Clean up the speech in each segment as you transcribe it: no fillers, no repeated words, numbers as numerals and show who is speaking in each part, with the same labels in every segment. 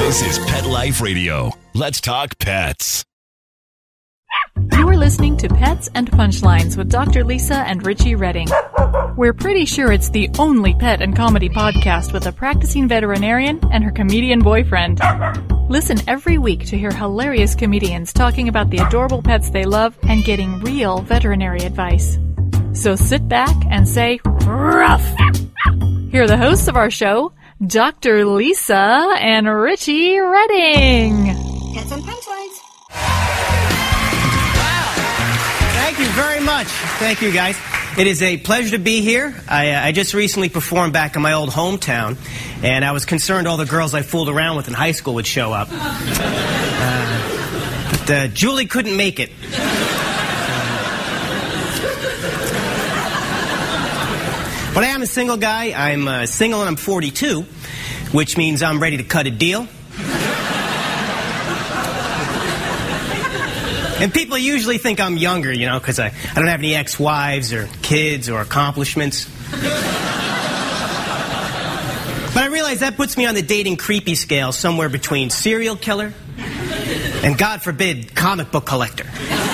Speaker 1: This is Pet Life Radio. Let's talk pets.
Speaker 2: You are listening to Pets and Punchlines with Dr. Lisa and Richie Redding. We're pretty sure it's the only pet and comedy podcast with a practicing veterinarian and her comedian boyfriend. Listen every week to hear hilarious comedians talking about the adorable pets they love and getting real veterinary advice. So sit back and say, ruff! Here are the hosts of our show, Dr. Lisa and Richie Redding.
Speaker 3: Pets and Punchlines.
Speaker 4: Thank you very much. Thank you, guys. It is a pleasure to be here. I just recently performed back in my old hometown, and I was concerned all the girls I fooled around with in high school would show up. But Julie couldn't make it. But I am a single guy. I'm single and I'm 42, which means I'm ready to cut a deal. And people usually think I'm younger, you know, because I don't have any ex-wives or kids or accomplishments. But I realize that puts me on the dating creepy scale somewhere between serial killer and, God forbid, comic book collector.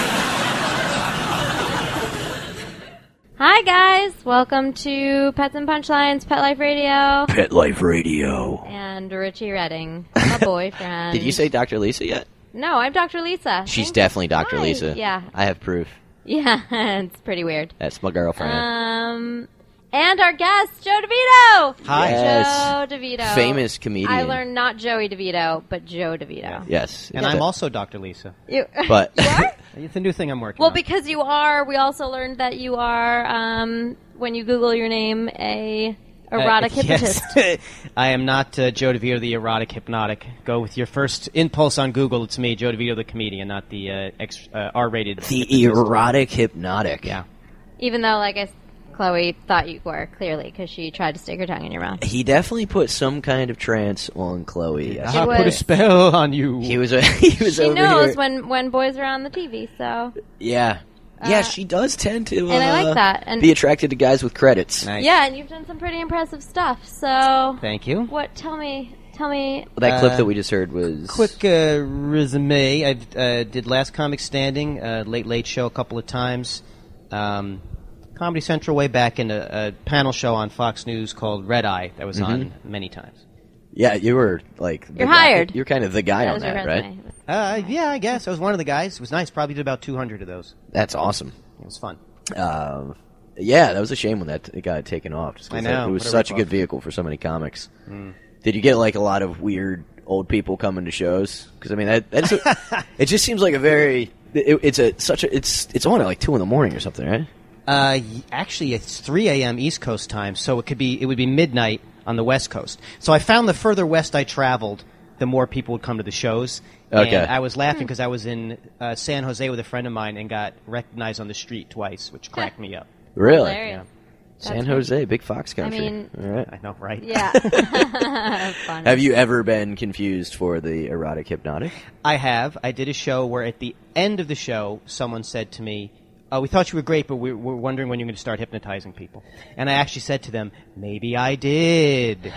Speaker 5: Hi, guys. Welcome to Pets and Punchlines, Pet Life Radio.
Speaker 6: Pet Life Radio.
Speaker 5: And Richie Redding, my boyfriend.
Speaker 6: Did you say Dr. Lisa yet?
Speaker 5: No, I'm Dr. Lisa.
Speaker 6: She's definitely Dr.
Speaker 5: Hi.
Speaker 6: Lisa.
Speaker 5: Yeah.
Speaker 6: I have proof.
Speaker 5: Yeah, it's pretty weird.
Speaker 6: That's my girlfriend.
Speaker 5: And our guest, Joe DeVito.
Speaker 4: Hi.
Speaker 6: Yes.
Speaker 5: Joe DeVito.
Speaker 6: Famous comedian.
Speaker 5: I learned not Joey DeVito, but Joe DeVito.
Speaker 6: Yes.
Speaker 4: And I'm also Dr. Lisa.
Speaker 6: But
Speaker 5: You are?
Speaker 4: It's a new thing I'm working
Speaker 5: Well,
Speaker 4: on.
Speaker 5: because you are, we also learned that you are, when you Google your name, a erotic hypnotist.
Speaker 4: Yes. I am not Joe DeVito, the erotic hypnotic. Go with your first impulse on Google. It's me, Joe DeVito, the comedian, not the R-rated.
Speaker 6: the erotic hypnotic.
Speaker 4: Yeah.
Speaker 5: Even though, like Chloe thought you were, clearly, because she tried to stick her tongue in your mouth.
Speaker 6: He definitely put some kind of trance on Chloe. Yes.
Speaker 5: It
Speaker 4: I put a
Speaker 5: was-
Speaker 4: spell on you.
Speaker 6: He was
Speaker 5: She
Speaker 6: over
Speaker 5: knows
Speaker 6: here.
Speaker 5: when boys are on the TV, so...
Speaker 6: Yeah. Yeah, she does tend to
Speaker 5: and I like that. And
Speaker 6: be attracted to guys with credits.
Speaker 4: Nice.
Speaker 5: yeah, and you've done some pretty impressive stuff, so...
Speaker 4: Thank you.
Speaker 5: What, tell me...
Speaker 6: That clip that we just heard was...
Speaker 4: Quick resume. I did Last Comic Standing, Late Show a couple of times. Comedy Central way back in a panel show on Fox News called Red Eye that was on many times.
Speaker 6: Yeah, you were like...
Speaker 5: You're hired.
Speaker 6: You're kind of the guy on
Speaker 5: was your
Speaker 6: that, right?
Speaker 5: resume.
Speaker 4: Yeah, I guess. I was one of the guys. It was nice. Probably did about 200 of those.
Speaker 6: That's awesome.
Speaker 4: It was fun.
Speaker 6: Yeah, that was a shame when it got taken off. Just 'cause
Speaker 4: I know.
Speaker 6: It was
Speaker 4: What a
Speaker 6: such a
Speaker 4: ripoff.
Speaker 6: good vehicle for so many comics. Did you get like a lot of weird old people coming to shows? Because I mean, it just seems like a very. It's on at like 2 a.m. or something, right?
Speaker 4: Actually, it's 3 a.m. East Coast time, so it would be midnight on the West Coast. So I found the further west I traveled, the more people would come to the shows.
Speaker 6: Okay.
Speaker 4: And I was laughing because I was in San Jose with a friend of mine and got recognized on the street twice, which cracked me up.
Speaker 6: Really?
Speaker 5: Hilarious.
Speaker 6: San Jose, big Fox country.
Speaker 5: mean-
Speaker 6: All right.
Speaker 4: I know, right?
Speaker 5: Yeah. Funny.
Speaker 6: Have you ever been confused for the erotic hypnotic?
Speaker 4: I have. I did a show where at the end of the show, someone said to me, we thought you were great, but we're wondering when you're going to start hypnotizing people. And I actually said to them, maybe I did.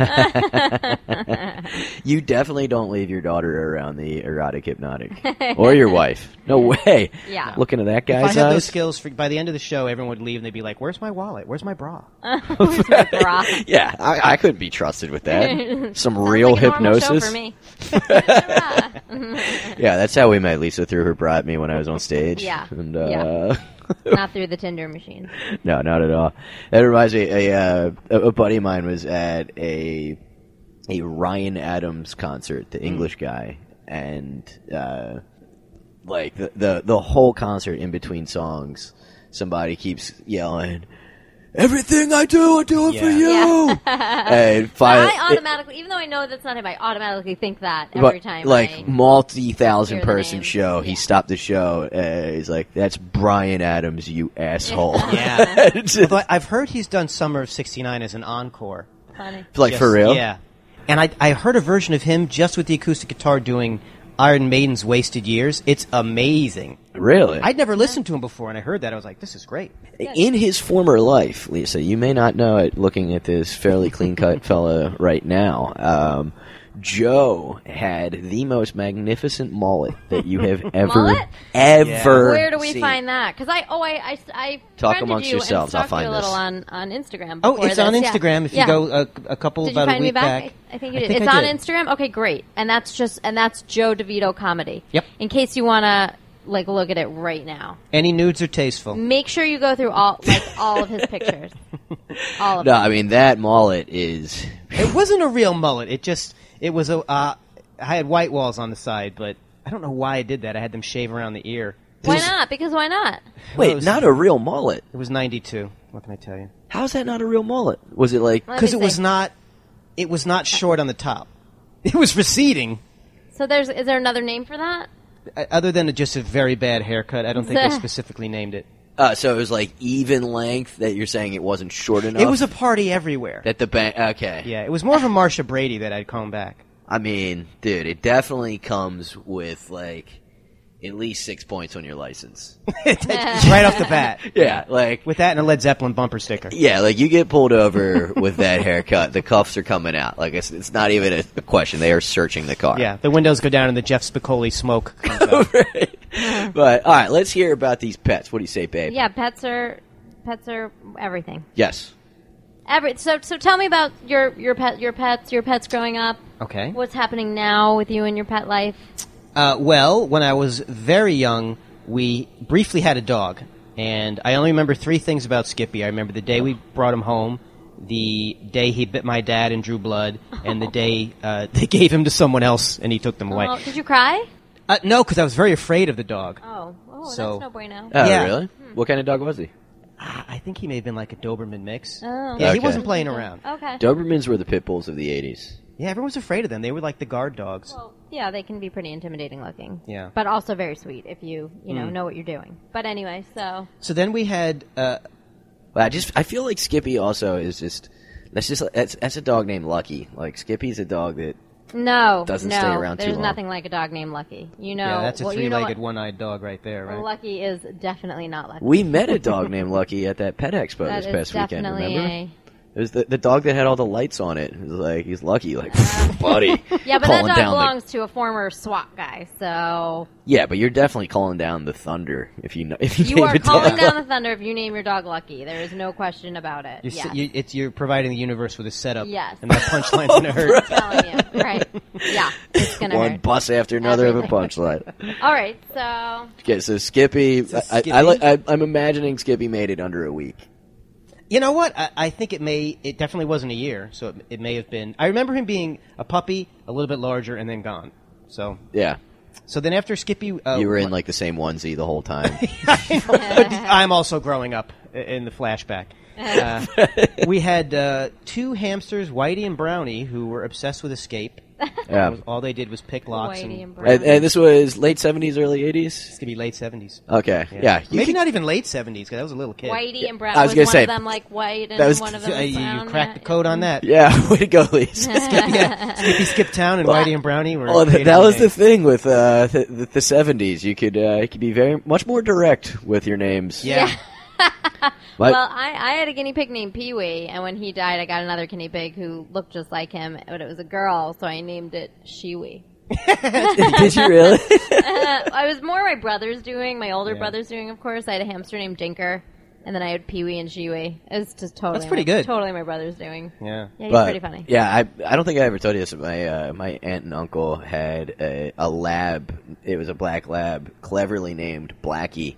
Speaker 6: You definitely don't leave your daughter around the erotic hypnotic. Or your wife. No way.
Speaker 5: Yeah.
Speaker 6: Looking at that
Speaker 4: If I
Speaker 6: guy's
Speaker 4: had those
Speaker 6: eyes.
Speaker 4: skills, by the end of the show, everyone would leave and they'd be like, where's my wallet? Where's my bra?
Speaker 5: Who's my bra?
Speaker 6: Yeah, I couldn't be trusted with that. Some
Speaker 5: Sounds
Speaker 6: real
Speaker 5: like a normal show
Speaker 6: hypnosis.
Speaker 5: for me.
Speaker 6: Yeah, that's how we met. Lisa threw her bra at me when I was on stage.
Speaker 5: Yeah.
Speaker 6: And,
Speaker 5: Yeah. Not through the Tinder machine.
Speaker 6: No, not at all. That reminds me, a buddy of mine was at a Ryan Adams concert, the English guy, and like the whole concert in between songs, somebody keeps yelling, "Everything I do it for you."
Speaker 5: Yeah.
Speaker 6: And finally,
Speaker 5: I automatically, even though I know that's not him, I automatically think that every time.
Speaker 6: like multi-thousand
Speaker 5: hear the
Speaker 6: person
Speaker 5: name.
Speaker 6: show, he
Speaker 5: Yeah.
Speaker 6: stopped the show. He's like, "That's Brian Adams, you asshole."
Speaker 4: Yeah.
Speaker 6: It's
Speaker 4: Although I've heard he's done Summer of '69 as an encore.
Speaker 5: Funny.
Speaker 6: like
Speaker 4: Just-
Speaker 6: for real.
Speaker 4: Yeah. And I heard a version of him just with the acoustic guitar doing Iron Maiden's Wasted Years. It's amazing.
Speaker 6: Really?
Speaker 4: I'd never listened to him before, and I heard that. I was like, this is great.
Speaker 6: In his former life, Lisa, you may not know it looking at this fairly clean-cut fella right now, Joe had the most magnificent mullet that you have ever
Speaker 5: Mullet? Where do we
Speaker 6: seen.
Speaker 5: find that? Because I
Speaker 6: Talk
Speaker 5: friended
Speaker 6: amongst
Speaker 5: you
Speaker 6: yourselves.
Speaker 5: And
Speaker 6: I'll find
Speaker 5: you a little
Speaker 6: this.
Speaker 5: on Instagram.
Speaker 4: Oh,
Speaker 5: before
Speaker 4: it's on
Speaker 5: this,
Speaker 4: Instagram.
Speaker 5: Yeah.
Speaker 4: If you go a couple
Speaker 5: Did you
Speaker 4: about a
Speaker 5: find me
Speaker 4: week
Speaker 5: back?
Speaker 4: back.
Speaker 5: I think you did.
Speaker 4: think
Speaker 5: It's
Speaker 4: I
Speaker 5: on
Speaker 4: did.
Speaker 5: Instagram. Okay, great. And that's Joe DeVito comedy.
Speaker 4: Yep.
Speaker 5: In case you want to look at it right now,
Speaker 4: Any nudes are tasteful.
Speaker 5: make sure you go through all of his pictures. All of
Speaker 6: No,
Speaker 5: them.
Speaker 6: I mean that mullet is.
Speaker 4: It wasn't a real mullet. It was a. I had white walls on the side, but I don't know why I did that. I had them shave around the ear.
Speaker 5: Why not? Because why not?
Speaker 6: Wait, not a real mullet.
Speaker 4: It was 92. What can I tell you?
Speaker 6: How's that not a real mullet? Was it like?
Speaker 5: Let me
Speaker 4: Because it was
Speaker 5: see.
Speaker 4: not. It was not short on the top. It was receding.
Speaker 5: So is there another name for that?
Speaker 4: Other than just a very bad haircut, I don't think they specifically named it.
Speaker 6: So it was like even length that you're saying it wasn't short enough.
Speaker 4: It was a party everywhere.
Speaker 6: that the bank. Okay.
Speaker 4: Yeah, it was more of a Marsha Brady that I'd comb back.
Speaker 6: I mean, dude, it definitely comes with like at least 6 points on your license.
Speaker 4: Right off the bat.
Speaker 6: Yeah, like
Speaker 4: With that and a Led Zeppelin bumper sticker.
Speaker 6: yeah, like you get pulled over with that haircut, the cuffs are coming out. Like it's not even a question. They are searching the car.
Speaker 4: Yeah, the windows go down and the Jeff Spicoli smoke comes out.
Speaker 6: Right. But all right, let's hear about these pets. What do you say, babe?
Speaker 5: Yeah, pets are everything.
Speaker 6: Yes.
Speaker 5: So tell me about your pets growing up.
Speaker 4: Okay.
Speaker 5: What's happening now with you and your pet life?
Speaker 4: Well, when I was very young, we briefly had a dog. And I only remember 3 things about Skippy. I remember the day we brought him home, the day he bit my dad and drew blood, and the day they gave him to someone else and he took them away.
Speaker 5: Oh, did you cry?
Speaker 4: No, because I was very afraid of the dog.
Speaker 5: Oh,
Speaker 4: So-
Speaker 5: that's no bueno.
Speaker 6: Oh,
Speaker 4: Yeah.
Speaker 6: really? What kind of dog was he?
Speaker 4: I think he may have been like a Doberman mix.
Speaker 5: Oh.
Speaker 4: Yeah, he
Speaker 6: Okay.
Speaker 4: wasn't playing around.
Speaker 5: Okay.
Speaker 6: Dobermans were the pit bulls of the 80s.
Speaker 4: Yeah, everyone was afraid of them. They were like the guard dogs.
Speaker 5: Well, yeah, they can be pretty intimidating looking.
Speaker 4: Yeah.
Speaker 5: But also very sweet if you know what you're doing. But anyway, so
Speaker 4: So then we had...
Speaker 6: Well, I feel like Skippy also is just that's a dog named Lucky. Like Skippy's a dog that Doesn't stay around too
Speaker 5: there's
Speaker 6: long.
Speaker 5: nothing like a dog named Lucky. You know,
Speaker 4: yeah, that's a
Speaker 5: well,
Speaker 4: three-legged,
Speaker 5: you know
Speaker 4: one-eyed dog right there, right?
Speaker 5: Lucky is definitely not Lucky.
Speaker 6: we met a dog named Lucky at that pet expo
Speaker 5: That
Speaker 6: this
Speaker 5: is
Speaker 6: past weekend.
Speaker 5: definitely
Speaker 6: Remember? It was the dog that had all the lights on it. It was like he's Lucky, like buddy.
Speaker 5: Yeah, but that
Speaker 6: calling
Speaker 5: dog
Speaker 6: down
Speaker 5: belongs to a former SWAT guy, so
Speaker 6: Yeah, but you're definitely calling down the thunder if you
Speaker 5: you
Speaker 6: name
Speaker 5: are
Speaker 6: a
Speaker 5: calling
Speaker 6: dog.
Speaker 5: down the thunder if you name your dog Lucky. There is no question about it.
Speaker 4: You're providing the universe with a setup.
Speaker 5: Yes.
Speaker 4: And that punchline's going to hurt.
Speaker 5: I'm telling you, right? Yeah, it's gonna
Speaker 6: One
Speaker 5: hurt.
Speaker 6: bus after another of a
Speaker 5: Everything.
Speaker 6: punchline.
Speaker 5: All right, so
Speaker 6: Okay, so Skippy,
Speaker 4: Skippy?
Speaker 6: I'm imagining Skippy made it under a week.
Speaker 4: You know what? I think it definitely wasn't a year, so it may have been. I remember him being a puppy, a little bit larger, and then gone. So
Speaker 6: Yeah,
Speaker 4: then after Skippy...
Speaker 6: you were in like the same onesie the whole time.
Speaker 4: I'm also growing up in the flashback. We had 2 hamsters, Whitey and Brownie, who were obsessed with Escape.
Speaker 6: Yeah.
Speaker 4: All they did was pick locks.
Speaker 5: Whitey
Speaker 4: And
Speaker 5: and Brownie.
Speaker 6: And this was late 70s, early 80s?
Speaker 4: it's going to be late 70s.
Speaker 6: Okay, yeah. you
Speaker 4: Maybe
Speaker 6: could-
Speaker 4: not even late 70s, because I was a little kid.
Speaker 5: Whitey and Brown.
Speaker 6: I was
Speaker 5: was
Speaker 6: gonna
Speaker 5: one
Speaker 6: say,
Speaker 5: of them like white and
Speaker 6: that was-
Speaker 5: one of them
Speaker 4: You
Speaker 5: brown.
Speaker 4: cracked the code on that.
Speaker 6: Yeah, way to go, Lise.
Speaker 4: Yeah. Skippy Skip Town and Whitey and Brownie were...
Speaker 6: Oh,
Speaker 4: created
Speaker 6: that was the
Speaker 4: names.
Speaker 6: thing with the 70s. You could be very much more direct with your names.
Speaker 4: Yeah.
Speaker 6: But-
Speaker 5: Well, I had a guinea pig named Pee Wee, and when he died, I got another guinea pig who looked just like him, but it was a girl, so I named it She-Wee.
Speaker 6: Did you really?
Speaker 5: I was more my brother's doing, my older
Speaker 4: Yeah.
Speaker 5: brother's doing, of course. I had a hamster named Dinker, and then I had Pee Wee and She-Wee. It's just totally
Speaker 4: That's pretty good.
Speaker 5: Totally my brother's doing.
Speaker 4: Yeah.
Speaker 5: Yeah, he's
Speaker 6: But,
Speaker 5: pretty funny.
Speaker 6: Yeah, I don't think I ever told you this. But my aunt and uncle had a lab. It was a black lab, cleverly named Blackie.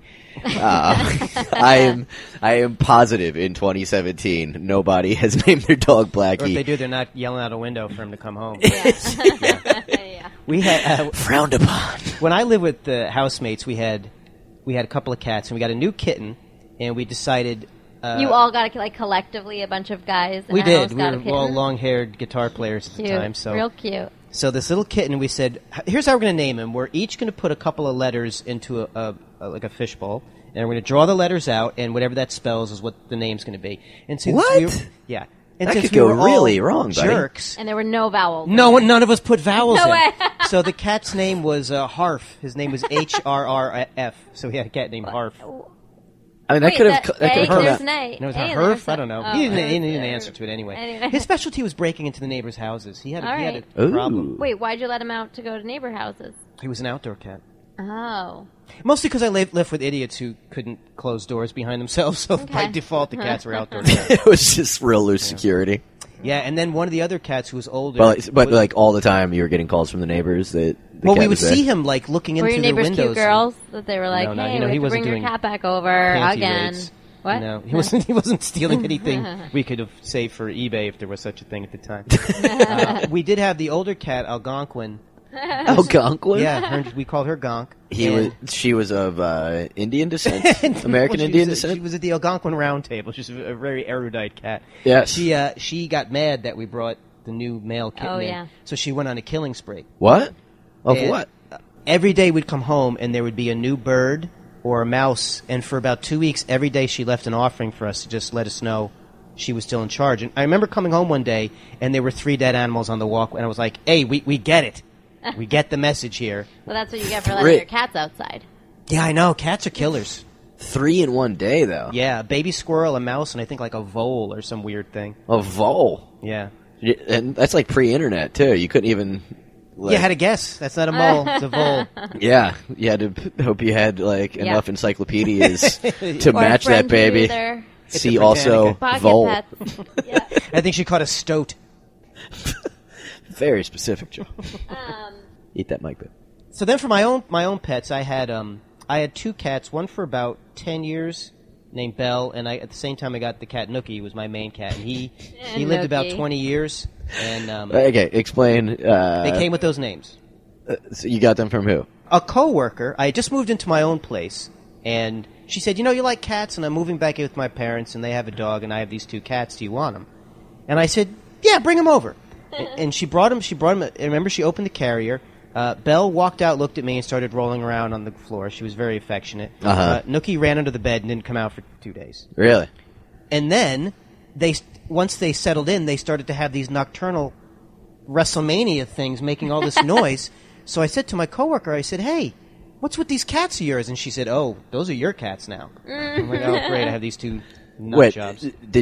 Speaker 6: I am positive in 2017 nobody has named their dog
Speaker 4: Or if they
Speaker 6: Blackie.
Speaker 4: do, they're not yelling out a window for him to come home.
Speaker 5: Yeah.
Speaker 4: We had...
Speaker 6: Frowned upon.
Speaker 4: when I lived with the housemates, we had a couple of cats, and we got a new kitten, and we decided...
Speaker 5: You all got like collectively a bunch of guys. In
Speaker 4: we
Speaker 5: a
Speaker 4: did.
Speaker 5: House
Speaker 4: We
Speaker 5: got a
Speaker 4: were
Speaker 5: kitten.
Speaker 4: all long-haired guitar players at
Speaker 5: Cute.
Speaker 4: the time. So,
Speaker 5: Real cute.
Speaker 4: so this little kitten, we said, here's how we're going to name him. We're each going to put a couple of letters into like a fishbowl, and we're going to draw the letters out, and whatever that spells is what the name's going to be. And since
Speaker 6: What?
Speaker 4: we were, yeah. And
Speaker 6: That
Speaker 4: since
Speaker 6: could
Speaker 4: we
Speaker 6: go
Speaker 4: were all
Speaker 6: really wrong, buddy.
Speaker 4: jerks.
Speaker 5: And there were no vowels.
Speaker 4: None of us put vowels
Speaker 5: No
Speaker 4: in.
Speaker 5: way.
Speaker 4: So the cat's name was Harf. His name was HRRF. So we had a cat named Harf.
Speaker 6: I mean, that
Speaker 5: Wait,
Speaker 6: could have come
Speaker 5: there's
Speaker 6: out.
Speaker 5: an A.
Speaker 4: No, it's
Speaker 5: A
Speaker 4: not
Speaker 5: in
Speaker 4: her.
Speaker 5: there, so-
Speaker 4: I don't know.
Speaker 5: Oh,
Speaker 4: He didn't answer to it anyway.
Speaker 5: Anyway.
Speaker 4: His specialty was breaking into the neighbors' houses. He had
Speaker 5: All
Speaker 4: a
Speaker 5: right.
Speaker 4: problem.
Speaker 6: Ooh.
Speaker 5: Wait, why'd you let him out to go to neighbor houses?
Speaker 4: He was an outdoor cat.
Speaker 5: Oh.
Speaker 4: Mostly because I lived with idiots who couldn't close doors behind themselves, so by
Speaker 5: Okay.
Speaker 4: default the cats were outdoor cats.
Speaker 6: It was just real loose security.
Speaker 4: Yeah, and then one of the other cats who was older.
Speaker 6: But
Speaker 4: was-
Speaker 6: like all the time, you were getting calls from the neighbors that. The
Speaker 4: well,
Speaker 6: cat
Speaker 4: we would
Speaker 6: was there.
Speaker 4: see him like looking
Speaker 5: Were
Speaker 4: into
Speaker 5: your
Speaker 4: the
Speaker 5: neighbors
Speaker 4: windows.
Speaker 5: cute girls that they were like,
Speaker 4: No,
Speaker 5: hey,
Speaker 4: he
Speaker 5: we have to
Speaker 4: wasn't
Speaker 5: bring your
Speaker 4: doing
Speaker 5: cat back over
Speaker 4: panty
Speaker 5: again?
Speaker 4: raids.
Speaker 5: What?
Speaker 4: No, he wasn't stealing anything we could have saved for eBay if there was such a thing at the time. We did have the older cat, Algonquin.
Speaker 6: Algonquin.
Speaker 4: Yeah, we called her Gonk.
Speaker 6: She was of Indian descent,
Speaker 4: And-
Speaker 6: American
Speaker 4: well,
Speaker 6: Indian
Speaker 4: She
Speaker 6: descent.
Speaker 4: was at the Algonquin Round Table. She's a very erudite cat.
Speaker 6: Yes.
Speaker 4: She got mad that we brought the new male kitten
Speaker 5: Oh,
Speaker 4: in,
Speaker 5: yeah.
Speaker 4: so she went on a killing spree.
Speaker 6: What? Of
Speaker 4: And
Speaker 6: what?
Speaker 4: Every day we'd come home and there would be a new bird or a mouse, and for about 2 weeks, every day she left an offering for us to just let us know she was still in charge. And I remember coming home one day and there were 3 dead animals on the walk, and I was like, "Hey, we get it. We get the message here."
Speaker 5: Well, that's what you get for letting
Speaker 6: Rick.
Speaker 5: your cats outside.
Speaker 4: Yeah, I know. Cats are killers.
Speaker 6: 3 in one day, though.
Speaker 4: Yeah, a baby squirrel, a mouse, and I think like a vole or some weird thing.
Speaker 6: A vole.
Speaker 4: Yeah.
Speaker 6: And that's like pre-internet too. You couldn't even. Like,
Speaker 4: You had to guess. That's not a mole. It's a vole.
Speaker 6: Yeah, you had to hope you had like
Speaker 5: Yeah.
Speaker 6: enough encyclopedias to
Speaker 5: Or
Speaker 6: match
Speaker 5: friends
Speaker 6: that baby.
Speaker 5: with their
Speaker 6: See
Speaker 4: a
Speaker 6: also
Speaker 4: Britannica.
Speaker 5: pocket
Speaker 6: vole.
Speaker 5: pets. Yeah.
Speaker 4: I think she caught a stoat.
Speaker 6: Very specific, Joe. Eat that mic bit.
Speaker 4: So then, for my own pets, I had 2 cats. One for about 10 years, named Belle, and at the same time I got the cat Nookie. He was my main cat, and he lived about
Speaker 5: Nookie.
Speaker 4: 20 years. And
Speaker 6: Okay, explain.
Speaker 4: they came with those names.
Speaker 6: So you got them from who?
Speaker 4: A coworker. I had just moved into my own place, and she said, "You know, you like cats, and I'm moving back in with my parents, and they have a dog, and I have these 2 cats. Do you want them?" And I said, "Yeah, bring them over." And she brought them. I remember she opened the carrier. Belle walked out, looked at me, and started rolling around on the floor. She was very affectionate.
Speaker 6: Uh-huh.
Speaker 4: Nookie ran under the bed and didn't come out for 2 days.
Speaker 6: Really?
Speaker 4: And then once they settled in, they started to have these nocturnal WrestleMania things, making all this noise. So I said to my coworker, I said, "Hey, what's with these cats of yours?" And she said, "Oh, those are your cats now." I'm like, "Oh, great! I have these 2 nut
Speaker 6: Wait,
Speaker 4: jobs."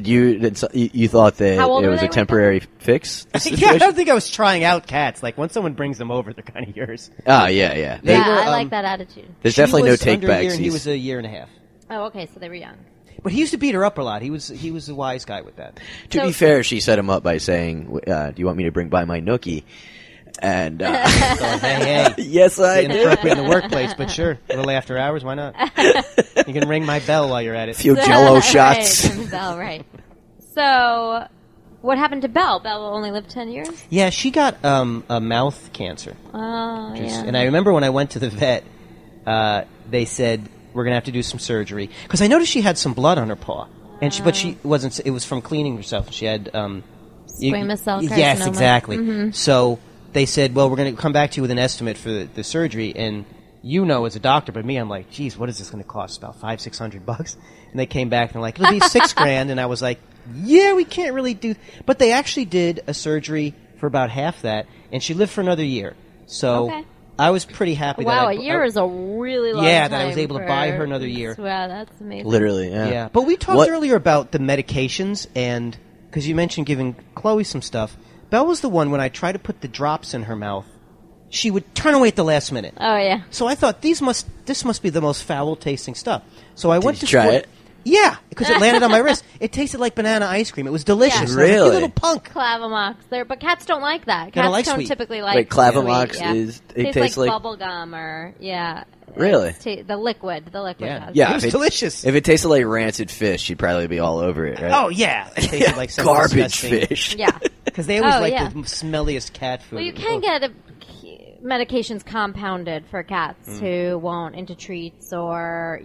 Speaker 6: you thought that
Speaker 5: How old
Speaker 6: it
Speaker 5: were
Speaker 6: was
Speaker 5: they
Speaker 6: a
Speaker 5: when
Speaker 6: temporary fix?
Speaker 4: Yeah, I
Speaker 6: situation?
Speaker 4: don't think I was trying out cats. Like, once someone brings them over, they're kind of yours.
Speaker 6: Oh yeah.
Speaker 4: They
Speaker 5: Yeah,
Speaker 4: were,
Speaker 5: I like
Speaker 4: um,
Speaker 5: that attitude.
Speaker 6: There's
Speaker 4: She
Speaker 6: definitely no
Speaker 4: was
Speaker 6: take
Speaker 4: under a year,
Speaker 6: backs.
Speaker 4: and he was a year and a half.
Speaker 5: Oh, okay, so they were young.
Speaker 4: But he used to beat her up a lot. He was a wise guy with that.
Speaker 6: To
Speaker 5: So-
Speaker 6: be fair, she set him up by saying, "Do you want me to bring by my Nookie?" And
Speaker 4: So, hey,
Speaker 6: yes, I did.
Speaker 4: inappropriate in the workplace, but sure, a little after hours, why not? You can ring my bell while you're at it.
Speaker 6: Few Jello shots.
Speaker 5: Right, Belle, right. So, what happened to Belle? Belle only lived 10 years?
Speaker 4: Yeah, she got a mouth cancer.
Speaker 5: Oh, yeah.
Speaker 4: And I remember when I went to the vet, they said we're gonna have to do some surgery because I noticed she had some blood on her paw, and but she wasn't. It was from cleaning herself. She had
Speaker 5: Squamous cell
Speaker 4: Yes,
Speaker 5: carcinoma.
Speaker 4: exactly. So they said, well, we're going to come back to you with an estimate for the surgery, and as a doctor, but me, I'm like, geez, what is this going to cost? About $500-600? And they came back and they're like, it'll be $6,000, and I was like, yeah, we can't really do. But they actually did a surgery for about half that, and she lived for another year. So
Speaker 5: Okay.
Speaker 4: I was pretty happy.
Speaker 5: Wow,
Speaker 4: that
Speaker 5: a year is a really long
Speaker 4: Yeah,
Speaker 5: time.
Speaker 4: that I was able to buy her another year.
Speaker 5: Wow, that's amazing.
Speaker 6: Literally, yeah.
Speaker 4: Yeah, but we talked
Speaker 6: What-
Speaker 4: earlier about the medications, and because you mentioned giving Chloe some stuff. Belle was the one when I tried to put the drops in her mouth, she would turn away at the last minute.
Speaker 5: Oh, yeah.
Speaker 4: So I thought this must be the most foul tasting stuff. So I went
Speaker 6: you
Speaker 4: to
Speaker 6: try
Speaker 4: squirt-
Speaker 6: it?
Speaker 4: Yeah, because it landed on my wrist. It tasted like banana ice cream. It was delicious.
Speaker 5: Yeah.
Speaker 4: And I was like,
Speaker 6: Really?
Speaker 4: you little punk.
Speaker 5: Clavamox. But cats don't like that.
Speaker 4: They
Speaker 5: Cats
Speaker 4: don't like
Speaker 5: don't
Speaker 4: sweet.
Speaker 5: typically like
Speaker 6: Wait, Clavamox
Speaker 5: sweet, yeah.
Speaker 6: it tastes
Speaker 5: like
Speaker 6: like-
Speaker 5: bubble gum or, yeah.
Speaker 6: Really?
Speaker 5: The liquid. The liquid
Speaker 4: Yeah.
Speaker 5: has
Speaker 6: Yeah,
Speaker 4: It was
Speaker 6: if
Speaker 4: delicious.
Speaker 6: If it tasted like rancid fish, she'd probably be all over it, right?
Speaker 4: Oh yeah, it tasted like some
Speaker 6: garbage
Speaker 4: disgusting-
Speaker 6: fish.
Speaker 5: Yeah.
Speaker 4: Because they always
Speaker 5: Oh,
Speaker 4: like
Speaker 5: yeah.
Speaker 4: the smelliest cat food.
Speaker 5: Well, you can get medications compounded for cats who won't into treats or,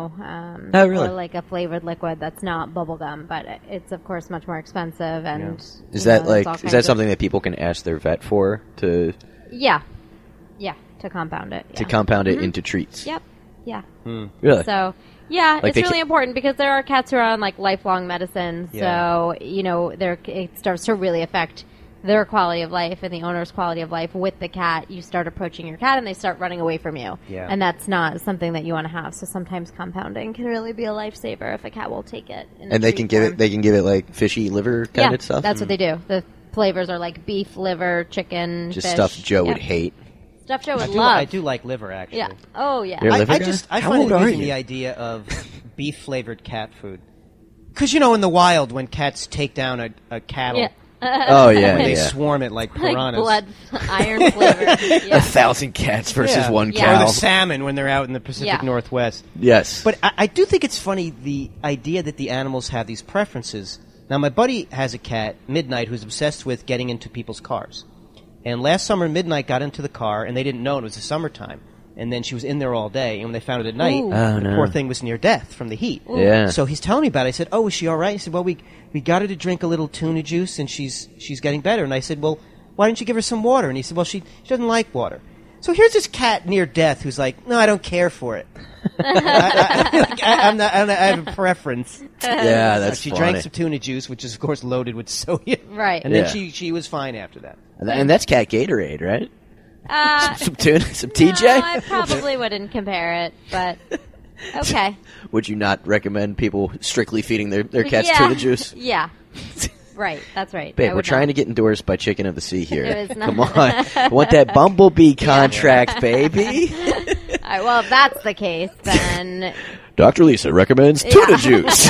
Speaker 6: Oh, really?
Speaker 5: or like a flavored liquid that's not bubblegum, but it's of course much more expensive and
Speaker 6: Is
Speaker 5: you know,
Speaker 6: that
Speaker 5: there's all
Speaker 6: is
Speaker 5: kinds
Speaker 6: that
Speaker 5: of-
Speaker 6: something that people can ask their vet for to
Speaker 5: Yeah. Yeah, to compound it. Yeah.
Speaker 6: compound it into treats?
Speaker 5: Yep. Yeah.
Speaker 6: Really?
Speaker 5: So, yeah,
Speaker 6: Like
Speaker 5: it's
Speaker 6: they
Speaker 5: really important because there are cats who are on like lifelong medicines.
Speaker 4: Yeah.
Speaker 5: So, it starts to really affect their quality of life and the owner's quality of life with the cat, you start approaching your cat and they start running away from you.
Speaker 4: Yeah.
Speaker 5: And that's not something that you want to have. So sometimes compounding can really be a lifesaver if a cat will take it.
Speaker 6: And they can give it like fishy liver kind of stuff.
Speaker 5: That's what they do. The flavors are like beef, liver, chicken,
Speaker 6: Just
Speaker 5: fish.
Speaker 6: stuff Joe would
Speaker 5: Yep.
Speaker 6: hate.
Speaker 5: Stuff Joe would
Speaker 4: I
Speaker 5: love.
Speaker 4: do like liver, actually.
Speaker 5: Yeah. Oh, yeah.
Speaker 6: You're a liver
Speaker 4: I
Speaker 6: guy?
Speaker 4: I
Speaker 6: How
Speaker 4: find
Speaker 6: old
Speaker 4: it
Speaker 6: are
Speaker 4: amusing
Speaker 6: you?
Speaker 4: the idea of beef-flavored cat food. Because, in the wild, when cats take down a cattle,
Speaker 5: Yeah.
Speaker 6: Oh yeah,
Speaker 4: they
Speaker 6: yeah.
Speaker 4: swarm it like
Speaker 5: Like
Speaker 4: piranhas.
Speaker 5: blood, iron flavor. Yeah.
Speaker 6: 1,000 cats versus
Speaker 4: Yeah.
Speaker 6: one
Speaker 5: Yeah.
Speaker 4: Or
Speaker 6: cow.
Speaker 4: the salmon when they're out in the Pacific
Speaker 5: Yeah.
Speaker 4: Northwest.
Speaker 6: Yes,
Speaker 4: But I do think it's funny, the idea that the animals have these preferences. Now, my buddy has a cat, Midnight, who's obsessed with getting into people's cars. And last summer, Midnight got into the car, and they didn't know it was the summertime. And then she was in there all day, and when they found it at night,
Speaker 5: Ooh.
Speaker 6: Oh,
Speaker 4: the
Speaker 6: no.
Speaker 4: poor thing was near death from the heat.
Speaker 6: Yeah.
Speaker 4: So he's telling me about it. I said, "Oh, is she all right?" He said, "Well, we got her to drink a little tuna juice, and she's getting better." And I said, "Well, why didn't you give her some water?" And he said, "Well, she doesn't like water." So here's this cat near death who's like, "No, I don't care for it. I have a preference."
Speaker 6: yeah, that's
Speaker 4: She
Speaker 6: funny.
Speaker 4: drank some tuna juice, which is of course loaded with sodium.
Speaker 5: Right.
Speaker 4: And then
Speaker 6: Yeah.
Speaker 4: she was fine after that.
Speaker 6: And that's cat Gatorade, right? Some tuna, some
Speaker 5: No,
Speaker 6: TJ.
Speaker 5: I probably wouldn't compare it, but okay.
Speaker 6: Would you not recommend people strictly feeding their cats
Speaker 5: Yeah.
Speaker 6: tuna juice?
Speaker 5: Yeah. Right. That's right.
Speaker 6: Babe, we're trying to get endorsed by Chicken of the Sea here.
Speaker 5: It was not-
Speaker 6: Come on. I want that Bumblebee contract, baby.
Speaker 5: All right, well, if that's the case, then
Speaker 6: Dr. Lisa recommends tuna juice.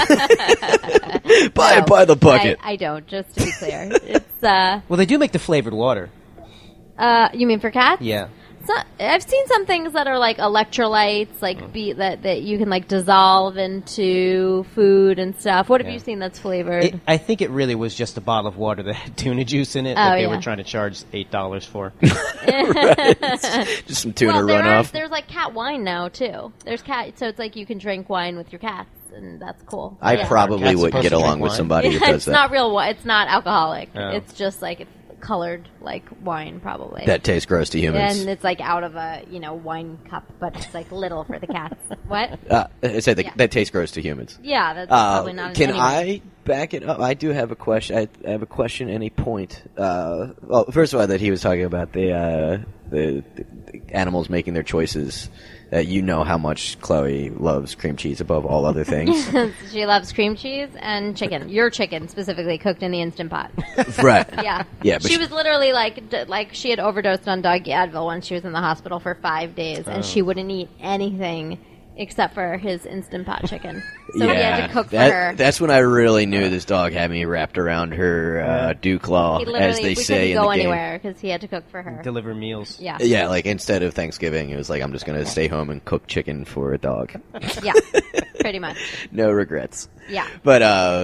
Speaker 6: Buy it by the bucket.
Speaker 5: I don't. Just to be clear, it's
Speaker 4: Well, they do make the flavored water.
Speaker 5: you mean for cats?
Speaker 4: Yeah.
Speaker 5: So, I've seen some things that are like electrolytes, like that you can like dissolve into food and stuff. What have
Speaker 4: Yeah.
Speaker 5: you seen that's flavored?
Speaker 4: I think it really was just a bottle of water that had tuna juice in it
Speaker 5: Oh,
Speaker 4: that they
Speaker 5: yeah.
Speaker 4: were trying to charge $8 for.
Speaker 6: Just some tuna
Speaker 5: well,
Speaker 6: runoff.
Speaker 5: there's like cat wine now too. There's cat, so it's like you can drink wine with your cats, and that's cool.
Speaker 6: I
Speaker 5: Yeah.
Speaker 6: probably
Speaker 4: Cats
Speaker 6: wouldn't
Speaker 4: supposed
Speaker 6: get
Speaker 4: to
Speaker 6: along
Speaker 4: drink
Speaker 6: with
Speaker 4: wine?
Speaker 6: somebody who does
Speaker 5: It's
Speaker 6: that.
Speaker 5: not real wine. It's not alcoholic.
Speaker 4: Oh.
Speaker 5: It's just like it's colored like wine, probably.
Speaker 6: That tastes gross to humans.
Speaker 5: and it's like out of a wine cup, but it's like little for the cats. What?
Speaker 6: I say
Speaker 5: Yeah.
Speaker 6: that tastes gross to humans.
Speaker 5: Yeah, that's probably not.
Speaker 6: Can
Speaker 5: anyway.
Speaker 6: I back it up? I do have a question. I have a question. Any point? Well, first of all, that he was talking about the animals making their choices. You know how much Chloe loves cream cheese above all other things,
Speaker 5: She loves cream cheese and chicken. Your chicken specifically, cooked in the Instant Pot.
Speaker 6: right?
Speaker 5: Yeah,
Speaker 6: Yeah, but
Speaker 5: She was literally like she had overdosed on doggy Advil when she was in the hospital for 5 days, and she wouldn't eat anything except for his Instant Pot chicken. So we had to cook for her.
Speaker 6: That's when I really knew this dog had me wrapped around her dew claw,
Speaker 5: He literally
Speaker 6: as they
Speaker 5: we
Speaker 6: say
Speaker 5: couldn't
Speaker 6: in
Speaker 5: go
Speaker 6: the game.
Speaker 5: anywhere because he had to cook for her.
Speaker 4: Deliver meals.
Speaker 5: Yeah,
Speaker 6: Yeah, like instead of Thanksgiving, it was like I'm just gonna stay home and cook chicken for a dog.
Speaker 5: yeah, pretty much.
Speaker 6: No regrets.
Speaker 5: Yeah.
Speaker 6: But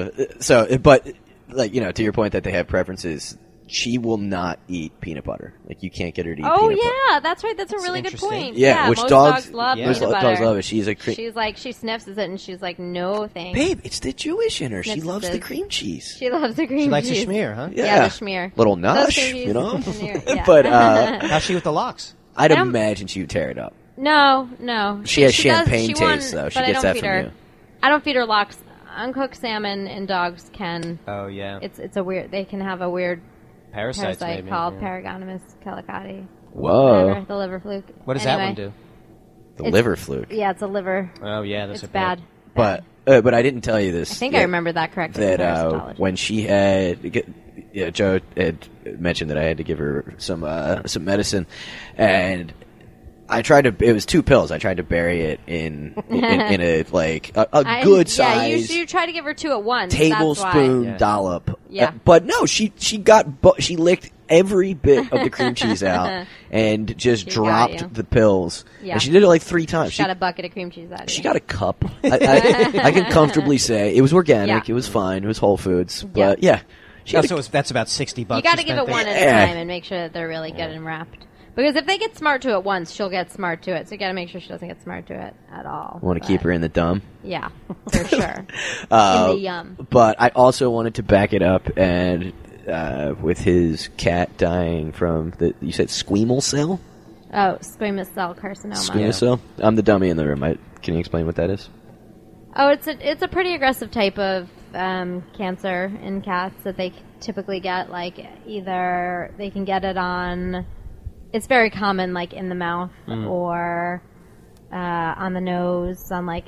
Speaker 6: like to your point that they have preferences. She will not eat peanut butter. Like you can't get her to eat
Speaker 5: Oh
Speaker 6: peanut butter.
Speaker 5: yeah, that's right. That's a really good
Speaker 4: interesting.
Speaker 5: point.
Speaker 6: Yeah, which
Speaker 5: most
Speaker 6: dogs
Speaker 5: love
Speaker 4: yeah.
Speaker 6: most
Speaker 5: peanut
Speaker 6: dogs
Speaker 5: butter.
Speaker 6: love it. She's a
Speaker 5: She's like she sniffs it and she's like, no thanks.
Speaker 6: babe. It's the Jewish in her. She
Speaker 5: Sniffs
Speaker 6: loves the
Speaker 5: says-
Speaker 6: cream cheese.
Speaker 5: She loves the cream
Speaker 4: She likes
Speaker 5: cheese.
Speaker 4: a schmear, huh?
Speaker 5: Yeah, the schmear.
Speaker 6: Little
Speaker 5: Those
Speaker 6: nosh,
Speaker 5: cream
Speaker 6: you know.
Speaker 5: cheeses in here, yeah.
Speaker 6: But
Speaker 4: How's she with the locks?
Speaker 6: I'd
Speaker 5: don't-
Speaker 6: imagine she would tear it up.
Speaker 5: No.
Speaker 6: She has
Speaker 5: does-
Speaker 6: champagne
Speaker 5: won,
Speaker 6: taste, though. She
Speaker 5: but I
Speaker 6: gets
Speaker 5: don't
Speaker 6: that
Speaker 5: feed
Speaker 6: from
Speaker 5: her.
Speaker 6: you.
Speaker 5: I don't feed her lox. Uncooked salmon and dogs can.
Speaker 4: Oh, yeah.
Speaker 5: It's a weird. They can have a weird
Speaker 4: Parasites,
Speaker 5: parasite
Speaker 4: maybe.
Speaker 5: called
Speaker 4: yeah.
Speaker 5: Paragonymous calicati.
Speaker 6: Whoa,
Speaker 5: Whatever, the liver fluke.
Speaker 4: What does
Speaker 5: Anyway,
Speaker 4: that one do?
Speaker 6: the
Speaker 5: it's-
Speaker 6: liver fluke.
Speaker 5: Yeah, it's a liver.
Speaker 4: Oh, yeah, that's
Speaker 5: It's
Speaker 4: a
Speaker 5: bad.
Speaker 6: But I didn't tell you this.
Speaker 5: I think
Speaker 6: yet,
Speaker 5: I remember that correctly.
Speaker 6: that
Speaker 5: from parasitology.
Speaker 6: when she had, Joe had mentioned that I had to give her some medicine, and I tried to. It was 2 pills. I tried to bury it in a like a good size.
Speaker 5: Yeah, you try to give her 2 at once.
Speaker 6: tablespoon
Speaker 4: Yeah.
Speaker 6: dollop.
Speaker 5: Yeah.
Speaker 6: But no, she licked every bit of the cream cheese out and just
Speaker 5: She got
Speaker 6: dropped
Speaker 5: you.
Speaker 6: the pills.
Speaker 5: Yeah.
Speaker 6: And she did it like 3 times.
Speaker 5: She got a bucket of cream cheese out of
Speaker 6: She
Speaker 5: you.
Speaker 6: got a cup. I can comfortably say it was organic.
Speaker 5: Yeah.
Speaker 6: It was fine. It was Whole Foods. But yeah, she
Speaker 4: Oh,
Speaker 6: got
Speaker 4: so that's about $60.
Speaker 5: You got to
Speaker 4: she
Speaker 5: give
Speaker 4: spent
Speaker 5: it one
Speaker 4: there.
Speaker 5: at a
Speaker 6: Yeah.
Speaker 5: time and make sure that they're really good and wrapped. Because if they get smart to it once, she'll get smart to it. So you got to make sure she doesn't get smart to it at all.
Speaker 6: want to keep her in the dumb.
Speaker 5: Yeah, for sure. In the yum.
Speaker 6: But I also wanted to back it up and with his cat dying from you said squamous cell.
Speaker 5: Oh, squamous cell carcinoma.
Speaker 6: Squamous cell. I'm the dummy in the room. Can you explain what that is?
Speaker 5: Oh, it's a pretty aggressive type of cancer in cats that they typically get, like, either they can get it on, it's very common, like, in the mouth or on the nose, on, like,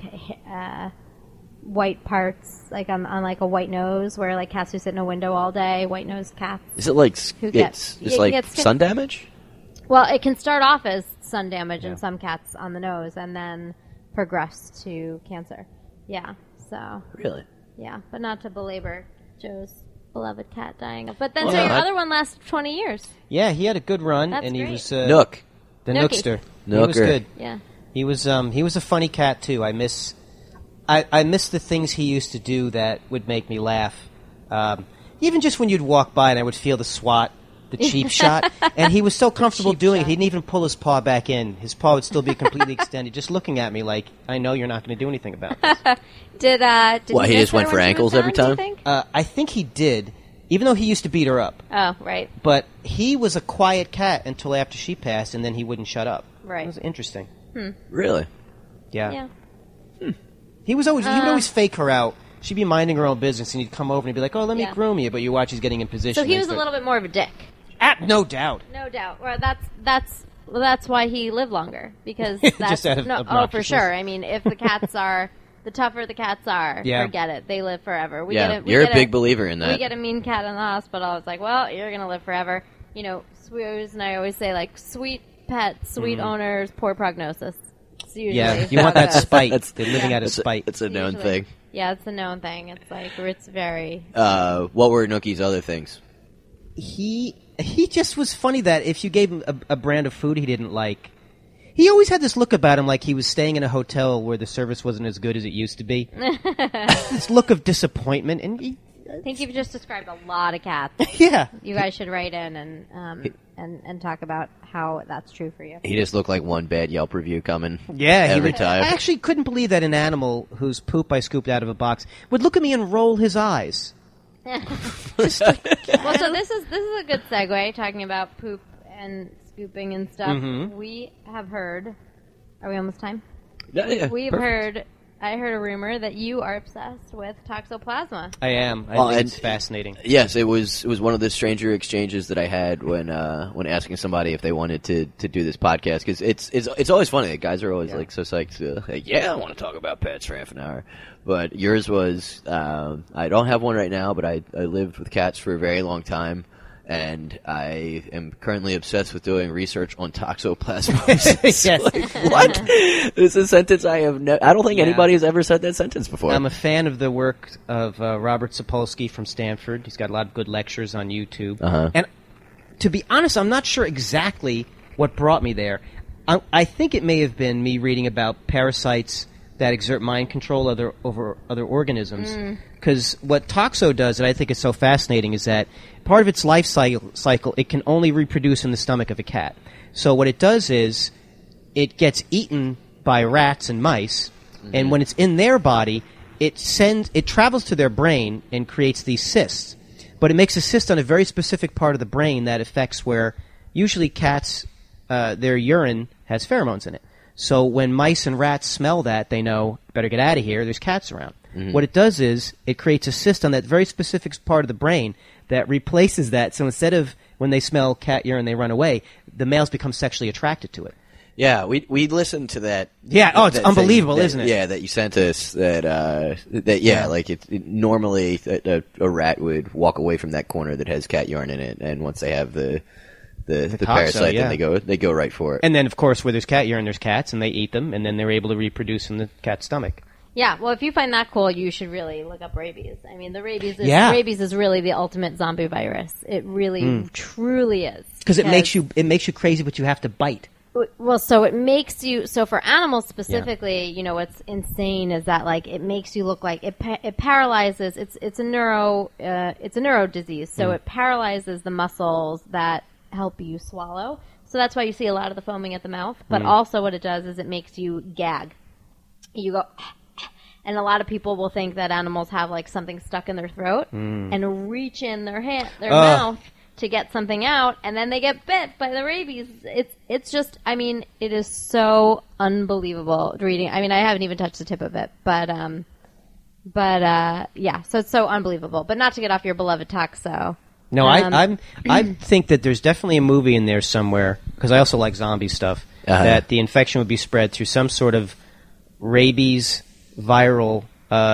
Speaker 5: white parts, like on like a white nose, where, like, cats who sit in a window all day, white-nosed cats.
Speaker 6: Is it like, it's like sun damage?
Speaker 5: Well, it can start off as sun damage in some cats on the nose and then progress to cancer. Yeah, so.
Speaker 6: Really?
Speaker 5: Yeah, but not to belabor Joe's beloved cat dying. But then, so your other one lasted 20 years.
Speaker 4: Yeah, he had a good run,
Speaker 5: That's
Speaker 4: and he
Speaker 5: great.
Speaker 4: was
Speaker 6: Nook.
Speaker 4: the
Speaker 5: Nookie.
Speaker 4: Nookster.
Speaker 6: Nooker.
Speaker 4: He was good.
Speaker 5: Yeah.
Speaker 4: He was a funny cat too. I miss the things he used to do that would make me laugh. Even just when you'd walk by and I would feel the swat, the cheap shot, and he was so comfortable doing it. He didn't even pull his paw back in. His paw would still be completely extended, just looking at me like, I know you're not going to do anything about this.
Speaker 5: Did
Speaker 6: What, he
Speaker 5: miss
Speaker 6: just went
Speaker 5: her
Speaker 6: for
Speaker 5: when she
Speaker 6: ankles
Speaker 5: was
Speaker 6: every
Speaker 5: gone, do
Speaker 6: time?
Speaker 5: you think?
Speaker 4: I think he did, even though he used to beat her up.
Speaker 5: Oh, right.
Speaker 4: But he was a quiet cat until after she passed, and then he wouldn't shut up.
Speaker 5: Right.
Speaker 4: It was interesting.
Speaker 6: Really?
Speaker 5: Yeah.
Speaker 4: He would always fake her out. She'd be minding her own business, and he'd come over and he'd be like, "Oh, let me groom you," but you watch he's getting in position.
Speaker 5: So he was a little bit more of a dick.
Speaker 4: No doubt.
Speaker 5: No doubt. Well, that's why he lived longer, because that's
Speaker 4: Just out of
Speaker 5: for
Speaker 4: obnoxiousness.
Speaker 5: sure. I mean, if the cats are the tougher the cats are, forget it. They live forever.
Speaker 6: You're a big believer in that.
Speaker 5: We get a mean cat in the hospital. It's like, well, you're gonna live forever. You know, Swooze and I always say, like, sweet pets, sweet owners, poor prognosis. It's usually
Speaker 4: You want that spite.
Speaker 6: That's-
Speaker 4: They're living out of spite.
Speaker 6: It's a known
Speaker 5: usually-
Speaker 6: thing.
Speaker 5: Yeah, it's a known thing. It's like, it's very...
Speaker 6: What were Nookie's other things?
Speaker 4: He just was funny that if you gave him a brand of food he didn't like, he always had this look about him like he was staying in a hotel where the service wasn't as good as it used to be. This look of disappointment, and
Speaker 5: I think you've just described a lot of cats.
Speaker 4: yeah.
Speaker 5: You guys should write in and talk about how that's true for you.
Speaker 6: He just looked like one bad Yelp review coming
Speaker 4: Yeah,
Speaker 6: time.
Speaker 4: I actually couldn't believe that an animal whose poop I scooped out of a box would look at me and roll his eyes.
Speaker 5: Well, so this is a good segue, talking about poop and scooping and stuff.
Speaker 4: Mm-hmm.
Speaker 5: We have heard. Are we almost time?
Speaker 6: Yeah,
Speaker 5: We've
Speaker 6: perfect.
Speaker 5: heard. I heard a rumor that you are obsessed with toxoplasma.
Speaker 4: I am. I
Speaker 6: Well,
Speaker 4: think
Speaker 6: and-
Speaker 4: it's fascinating.
Speaker 6: Yes, it was one of the stranger exchanges that I had when asking somebody if they wanted to do this podcast, because it's always funny. The guys are always like so psyched to, like, I want to talk about pets for half an hour. But yours was I don't have one right now, but I lived with cats for a very long time. And I am currently obsessed with doing research on toxoplasmosis.
Speaker 4: Yes.
Speaker 6: Like, what? This is a sentence I have I don't think anybody has ever said that sentence before.
Speaker 4: I'm a fan of the work of Robert Sapolsky from Stanford. He's got a lot of good lectures on YouTube.
Speaker 6: Uh-huh.
Speaker 4: And to be honest, I'm not sure exactly what brought me there. I think it may have been me reading about parasites that exert mind control over other organisms. Because what toxo does, that I think is so fascinating, is that part of its life cycle, it can only reproduce in the stomach of a cat. So what it does is it gets eaten by rats and mice, and when it's in their body, it travels to their brain and creates these cysts. But it makes a cyst on a very specific part of the brain that affects where usually cats, their urine has pheromones in it. So when mice and rats smell that, they know, better get out of here, there's cats around. What it does is it creates a cyst on that very specific part of the brain that replaces that. So instead of when they smell cat urine, they run away, the males become sexually attracted to it.
Speaker 6: Yeah, we listened to that.
Speaker 4: Yeah, it's
Speaker 6: that
Speaker 4: unbelievable,
Speaker 6: thing
Speaker 4: isn't it?
Speaker 6: Yeah, that you sent us. Like normally a rat would walk away from that corner that has cat urine in it, and once they have the
Speaker 4: toxo,
Speaker 6: parasite,
Speaker 4: yeah.
Speaker 6: then they go right for it.
Speaker 4: And then, of course, where there's cat urine, there's cats, and they eat them, and then they're able to reproduce in the cat's stomach.
Speaker 5: Yeah, well, if you find that cool, you should really look up rabies. I mean, the rabies is really the ultimate zombie virus. It really, truly is.
Speaker 4: Because it makes you crazy, but you have to bite.
Speaker 5: Well, so it makes you. So for animals specifically, you know, what's insane is that, like, it makes you look like it paralyzes. It's a neuro disease. So it paralyzes the muscles that help you swallow. So that's why you see a lot of the foaming at the mouth. But also, what it does is it makes you gag. You go. And a lot of people will think that animals have, like, something stuck in their throat and reach in their mouth to get something out, and then they get bit by the rabies. It's just, I mean, it is so unbelievable reading. I mean, I haven't even touched the tip of it, but But yeah, so it's so unbelievable. But not to get off your beloved Toxo.
Speaker 4: No, I think that there's definitely a movie in there somewhere, because I also like zombie stuff, that the infection would be spread through some sort of rabies viral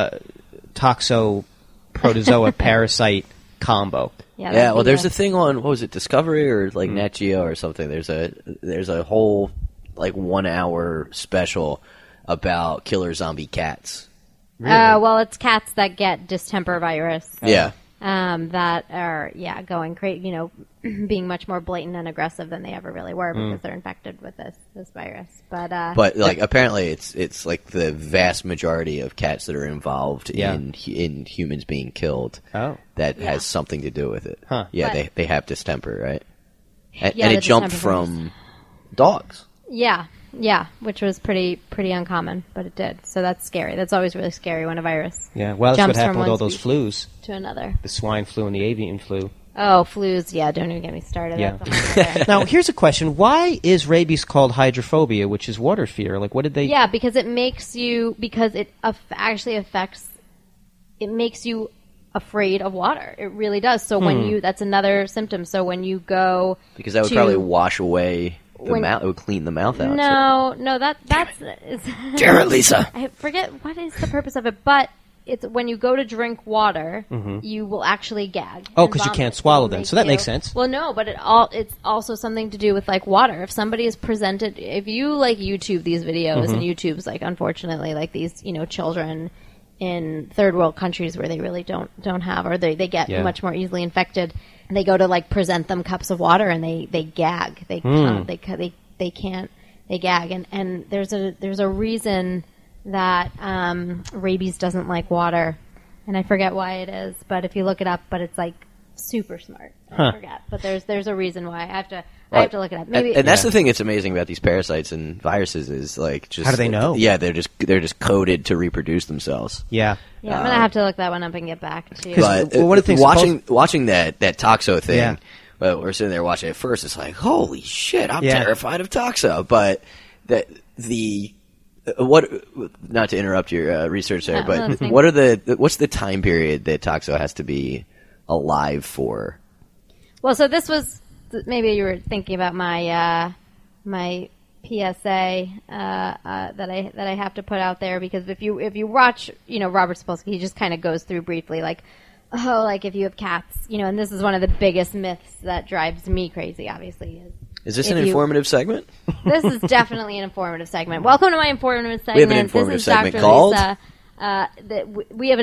Speaker 4: toxo protozoa parasite combo.
Speaker 5: Yeah,
Speaker 6: well, there's a thing on, what was it, Discovery or like Nat Geo or something. There's a whole like 1 hour special about killer zombie cats.
Speaker 4: Really?
Speaker 5: Well, it's cats that get distemper virus.
Speaker 6: Yeah.
Speaker 5: That are going crazy, being much more blatant and aggressive than they ever really were because they're infected with this virus. But
Speaker 6: like apparently it's like the vast majority of cats that are involved in humans being killed.
Speaker 4: Oh.
Speaker 6: That has something to do with it.
Speaker 4: Huh.
Speaker 6: Yeah, they have distemper, right? And
Speaker 5: Yeah,
Speaker 6: it
Speaker 5: the
Speaker 6: jumped
Speaker 5: distemper
Speaker 6: from dogs.
Speaker 5: yeah, which was pretty uncommon, but it did. So that's scary. That's always really scary when a virus
Speaker 4: Yeah, well, that's what
Speaker 5: jumps from
Speaker 4: happened with
Speaker 5: one
Speaker 4: all those
Speaker 5: species
Speaker 4: flus.
Speaker 5: to another.
Speaker 4: The swine flu and the avian flu.
Speaker 5: Oh, flus, yeah, don't even get me started.
Speaker 4: Yeah.
Speaker 5: That's a whole other-
Speaker 4: Now, here's a question. Why is rabies called hydrophobia, which is water fear? Like, what did they...
Speaker 5: Yeah, because it makes you, because it actually affects, it makes you afraid of water. It really does. So when you, that's another symptom. So when you go
Speaker 6: Because that would
Speaker 5: to-
Speaker 6: probably wash away the
Speaker 5: When-
Speaker 6: mouth. It would clean the mouth out.
Speaker 5: No, that's
Speaker 6: Damn it, Lisa.
Speaker 5: I forget what is the purpose of it, but it's when you go to drink water, you will actually gag.
Speaker 4: Oh,
Speaker 5: and
Speaker 4: 'cause you
Speaker 5: vomit.
Speaker 4: can't swallow
Speaker 5: It'll
Speaker 4: then.
Speaker 5: make
Speaker 4: So that
Speaker 5: you-
Speaker 4: makes sense.
Speaker 5: Well, no, but it's also something to do with like water. If somebody is presented, if you like YouTube these videos, and YouTube's like unfortunately like these children in third world countries where they really don't have, or they get
Speaker 4: Yeah.
Speaker 5: much more easily infected. They go to like present them cups of water and they gag. They can't they gag, and there's a reason that rabies doesn't like water, and I forget why it is, but if you look it up, but it's like super smart. I forget, but there's a reason why. I have to look it up. Maybe
Speaker 6: And that's the thing that's amazing about these parasites and viruses is like just
Speaker 4: How do they know?
Speaker 6: Yeah, they're just coded to reproduce themselves.
Speaker 4: Yeah.
Speaker 5: yeah, I'm gonna have to look that one up and get back to you.
Speaker 6: But
Speaker 4: Well, one of the things
Speaker 6: watching that Toxo thing,
Speaker 4: Yeah.
Speaker 6: well, we're sitting there watching it first. It's like, holy shit, I'm
Speaker 4: Yeah.
Speaker 6: terrified of Toxo. But what? Not to interrupt your research there,
Speaker 5: No,
Speaker 6: but
Speaker 5: I'm listening.
Speaker 6: what's the time period that Toxo has to be alive for?
Speaker 5: Well, so this was maybe you were thinking about my my PSA that I have to put out there, because if you watch Robert Sapolsky, he just kind of goes through briefly like if you have cats, and this is one of the biggest myths that drives me crazy. Obviously,
Speaker 6: Is this
Speaker 5: If
Speaker 6: an
Speaker 5: you-
Speaker 6: informative segment?
Speaker 5: this is definitely an informative segment. Welcome to my informative segment.
Speaker 6: We have an informative
Speaker 5: this is
Speaker 6: segment
Speaker 5: Dr.
Speaker 6: called?
Speaker 5: Lisa. We have an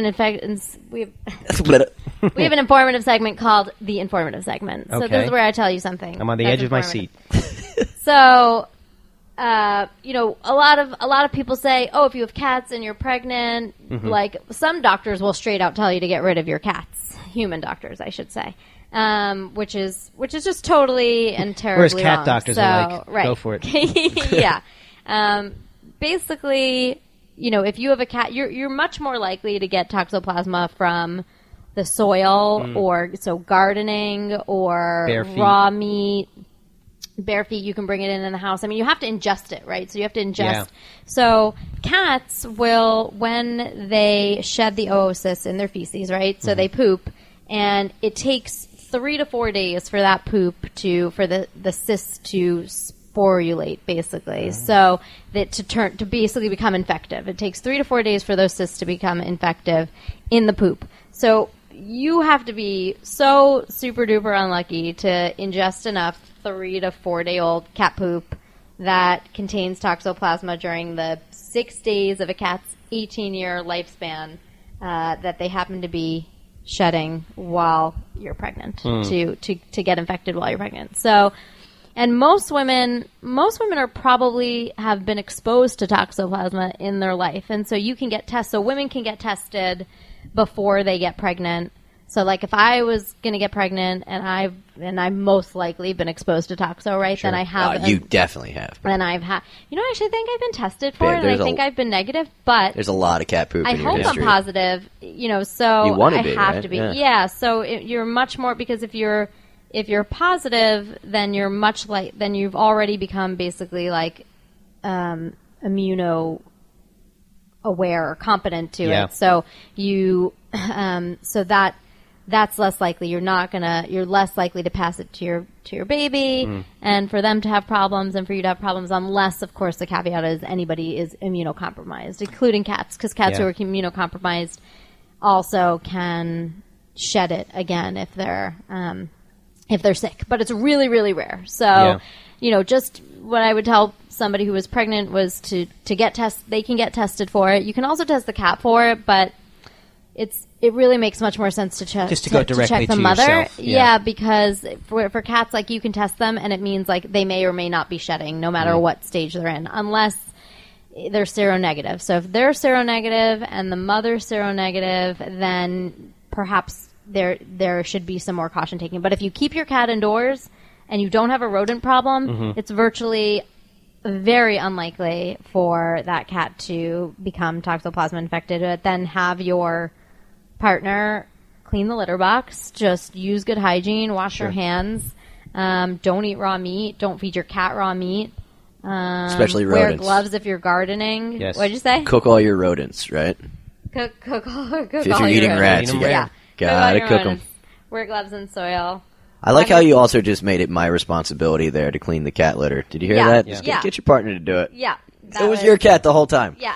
Speaker 5: an informative segment called the informative segment. So this
Speaker 4: Okay.
Speaker 5: is where I tell you something.
Speaker 4: I'm on the
Speaker 5: that's
Speaker 4: edge of my
Speaker 5: informative.
Speaker 4: seat.
Speaker 5: So, a lot of people say, oh, if you have cats and you're pregnant,
Speaker 4: Mm-hmm.
Speaker 5: like some doctors will straight out tell you to get rid of your cats. Human doctors, I should say. Which is just totally and terribly
Speaker 4: Whereas cat
Speaker 5: wrong.
Speaker 4: doctors
Speaker 5: So,
Speaker 4: are like,
Speaker 5: right.
Speaker 4: go for it.
Speaker 5: Yeah. Basically, if you have a cat, you're much more likely to get toxoplasma from the soil or gardening or
Speaker 4: Bare feet.
Speaker 5: raw meat. Bare feet, you can bring it in the house. I mean, you have to ingest it, right? So you have to ingest.
Speaker 4: Yeah.
Speaker 5: So cats will, when they shed the oocysts in their feces, right? So they poop, and it takes 3 to 4 days for that poop for the cysts to sporulate, basically. So that to basically become infective. It takes 3 to 4 days for those cysts to become infective in the poop. So you have to be so super duper unlucky to ingest enough 3 to 4 day old cat poop that contains toxoplasma during the 6 days of a cat's 18-year lifespan that they happen to be shedding while you're pregnant to get infected while you're pregnant. So, and most women are probably have been exposed to toxoplasma in their life, and so you can get tested. So women can get tested before they get pregnant. So, like, if I was going to get pregnant and I've most likely been exposed to toxo, right? Then I have.
Speaker 6: You definitely have.
Speaker 5: And I've had. I actually think I've been tested for it, and
Speaker 6: there's
Speaker 5: I think I've been negative, but
Speaker 6: There's a lot of cat poop
Speaker 5: I
Speaker 6: in your
Speaker 5: hope
Speaker 6: history.
Speaker 5: I'm positive. So
Speaker 6: You wanna
Speaker 5: I
Speaker 6: be,
Speaker 5: have
Speaker 6: right?
Speaker 5: to be.
Speaker 6: Yeah.
Speaker 5: Yeah. So you're much more, because if you're positive, then you're then you've already become basically like immuno aware or competent to
Speaker 4: Yeah.
Speaker 5: it. So you, that's less likely. You're less likely to pass it to your baby, and for them to have problems, and for you to have problems, unless, of course, the caveat is anybody is immunocompromised, including cats, because cats
Speaker 4: Yeah.
Speaker 5: who are immunocompromised also can shed it again if they're sick. But it's really, really rare. So, just what I would tell somebody who was pregnant was to get they can get tested for it. You can also test the cat for it, but it really makes much more sense to check
Speaker 4: Just to go directly
Speaker 5: check the
Speaker 4: to
Speaker 5: mother.
Speaker 4: yourself.
Speaker 5: Yeah, because for cats, like, you can test them, and it means like they may or may not be shedding, no matter what stage they're in, unless they're seronegative. So if they're seronegative and the mother's seronegative, then perhaps there should be some more caution taken. But if you keep your cat indoors and you don't have a rodent problem, it's virtually very unlikely for that cat to become toxoplasma infected. But then have your partner clean the litter box. Just use good hygiene. Wash your hands. Don't eat raw meat. Don't feed your cat raw meat.
Speaker 6: Especially
Speaker 5: wear
Speaker 6: rodents.
Speaker 5: gloves if you're gardening.
Speaker 4: Yes.
Speaker 5: What'd you say?
Speaker 6: Cook all your rodents, right?
Speaker 5: Cook
Speaker 6: If
Speaker 5: all
Speaker 6: you're
Speaker 5: your
Speaker 6: eating
Speaker 5: rodents.
Speaker 6: rats,
Speaker 4: Eat 'em
Speaker 6: you
Speaker 4: rare.
Speaker 6: gotta
Speaker 5: all
Speaker 6: cook
Speaker 5: your
Speaker 6: them.
Speaker 5: rodents. Wear gloves in soil.
Speaker 6: I like how you also just made it my responsibility there to clean the cat litter. Did you hear
Speaker 5: Yeah.
Speaker 6: that?
Speaker 5: Yeah.
Speaker 6: Just
Speaker 5: Yeah.
Speaker 6: get your partner to do it.
Speaker 5: Yeah.
Speaker 6: It was your cat the whole time.
Speaker 5: Yeah.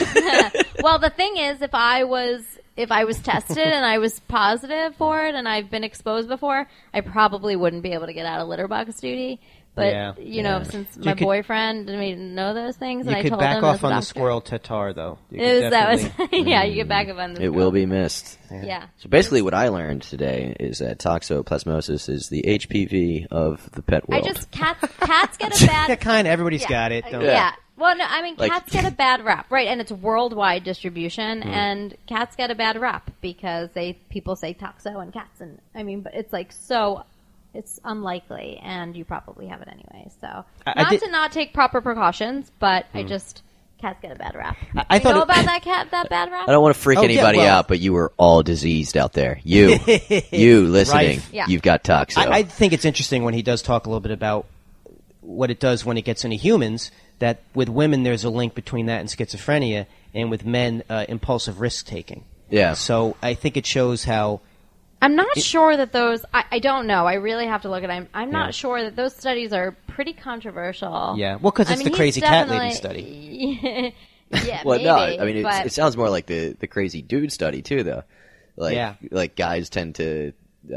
Speaker 5: Well, the thing is, if I was tested and I was positive for it and I've been exposed before, I probably wouldn't be able to get out of litter box duty. But, since my boyfriend didn't know those things, and
Speaker 4: You
Speaker 5: I
Speaker 4: could
Speaker 5: told
Speaker 4: back
Speaker 5: him
Speaker 4: off
Speaker 5: as a
Speaker 4: on the
Speaker 5: doctor.
Speaker 4: squirrel tatar, though. You
Speaker 5: It
Speaker 4: could
Speaker 5: was,
Speaker 4: definitely-
Speaker 5: yeah, you get back up on the
Speaker 6: It will be missed.
Speaker 5: Yeah.
Speaker 6: So basically what I learned today is that toxoplasmosis is the HPV of the pet world.
Speaker 5: Cats get a bad...
Speaker 4: Yeah, kind of. Everybody's got it. Don't
Speaker 5: Yeah. Well, no, I mean,
Speaker 6: Like-
Speaker 5: cats get a bad rap, right? And it's worldwide distribution, and cats get a bad rap because people say toxo and cats, and I mean, but it's like it's unlikely, and you probably have it anyway. So, to not take proper precautions, but cats get a bad rap.
Speaker 4: I
Speaker 5: You
Speaker 4: thought
Speaker 5: know
Speaker 4: it-
Speaker 5: about that bad rap?
Speaker 6: I don't want to freak
Speaker 4: Oh, yeah,
Speaker 6: anybody
Speaker 4: well-
Speaker 6: out, but you were all diseased out there. You listening,
Speaker 4: Right.
Speaker 5: Yeah.
Speaker 6: you've got toxo.
Speaker 4: I think it's interesting when he does talk a little bit about what it does when it gets into humans, that with women there's a link between that and schizophrenia, and with men, impulsive risk-taking.
Speaker 6: Yeah.
Speaker 4: So I think it shows how...
Speaker 5: I'm not sure that those. I don't know. I really have to look at them. I'm
Speaker 4: Yeah.
Speaker 5: not sure that those studies are pretty controversial.
Speaker 4: Yeah, well, because it's the
Speaker 5: he's
Speaker 4: crazy cat lady
Speaker 5: definitely-
Speaker 4: study.
Speaker 5: Yeah,
Speaker 6: well,
Speaker 5: maybe,
Speaker 6: no, I mean,
Speaker 5: but-
Speaker 6: it sounds more like the crazy dude study, too, though. Like,
Speaker 4: Yeah.
Speaker 6: like guys tend to,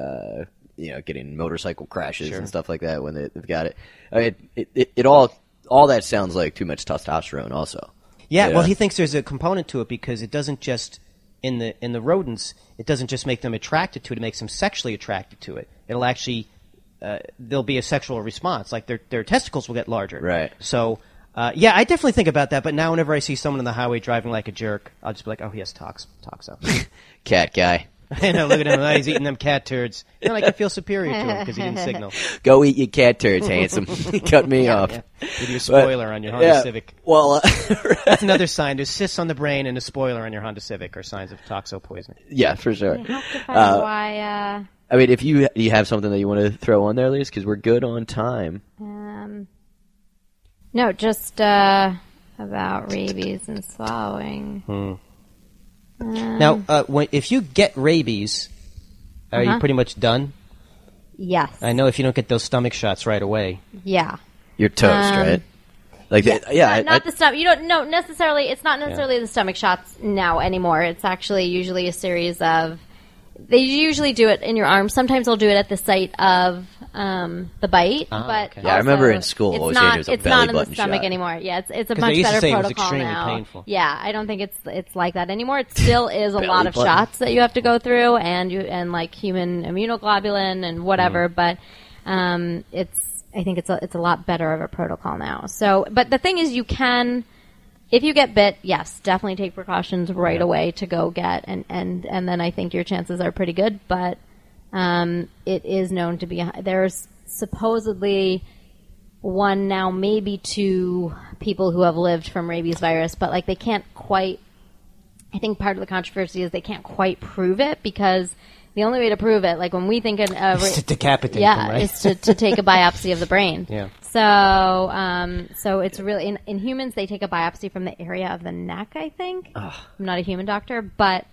Speaker 6: get in motorcycle crashes and stuff like that when they've got it. I mean, it all that sounds like too much testosterone also.
Speaker 4: Yeah, well, he thinks there's a component to it because it doesn't just in the rodents. It doesn't just make them attracted to it; it makes them sexually attracted to it. It'll actually there'll be a sexual response, like their testicles will get larger.
Speaker 6: Right.
Speaker 4: So, yeah, I definitely think about that. But now, whenever I see someone on the highway driving like a jerk, I'll just be like, "Oh, he has toxo."
Speaker 6: Cat guy.
Speaker 4: I know. Look at him; he's eating them cat turds. You know, like I feel superior to him because he didn't signal.
Speaker 6: Go eat your cat turds, handsome. Cut me off.
Speaker 4: Yeah. Give you a spoiler on your Honda
Speaker 6: Yeah,
Speaker 4: Civic.
Speaker 6: well,
Speaker 4: That's another sign. There's cysts on the brain and a spoiler on your Honda Civic are signs of toxo poisoning.
Speaker 6: yeah, for sure.
Speaker 5: I have to find why.
Speaker 6: I mean, if you have something that you want to throw on there, Lise, because we're good on time.
Speaker 5: No, just about rabies and swallowing.
Speaker 4: Now, if you get rabies, are you pretty much done?
Speaker 5: Yes.
Speaker 4: I know if you don't get those stomach shots right away.
Speaker 5: Yeah.
Speaker 6: You're toast, right? Like,
Speaker 5: Not the stomach. You don't know necessarily. It's not necessarily the stomach shots now anymore. It's actually usually a series of. They usually do it in your arm. Sometimes they'll do it at the site of the bite. But
Speaker 4: okay.
Speaker 6: Yeah, I remember
Speaker 5: also
Speaker 6: in school
Speaker 5: it's
Speaker 6: always
Speaker 5: not.
Speaker 6: saying it was a
Speaker 5: it's
Speaker 6: belly
Speaker 5: not in the
Speaker 6: button
Speaker 5: stomach
Speaker 6: shot.
Speaker 5: anymore. Yeah, it's a
Speaker 4: 'Cause
Speaker 5: much
Speaker 4: they used to
Speaker 5: better
Speaker 4: say it was
Speaker 5: protocol
Speaker 4: extremely
Speaker 5: now.
Speaker 4: painful.
Speaker 5: Yeah, I don't think it's like that anymore. It still is a
Speaker 6: Belly
Speaker 5: lot of
Speaker 6: button.
Speaker 5: shots that you have to go through, and like human immunoglobulin and whatever. But I think it's a lot better of a protocol now. So, but the thing is, you can. If you get bit, yes, definitely take precautions right away to go get, and then I think your chances are pretty good. But it is known to be there's supposedly one now, maybe two people who have lived from rabies virus, but like they can't quite. I think part of the controversy is they can't quite prove it because The only way to prove it, like when we think of
Speaker 4: to decapitate them, right?
Speaker 5: is to take a biopsy of the brain.
Speaker 4: Yeah.
Speaker 5: So it's really in humans they take a biopsy from the area of the neck. I think. I'm not a human doctor, but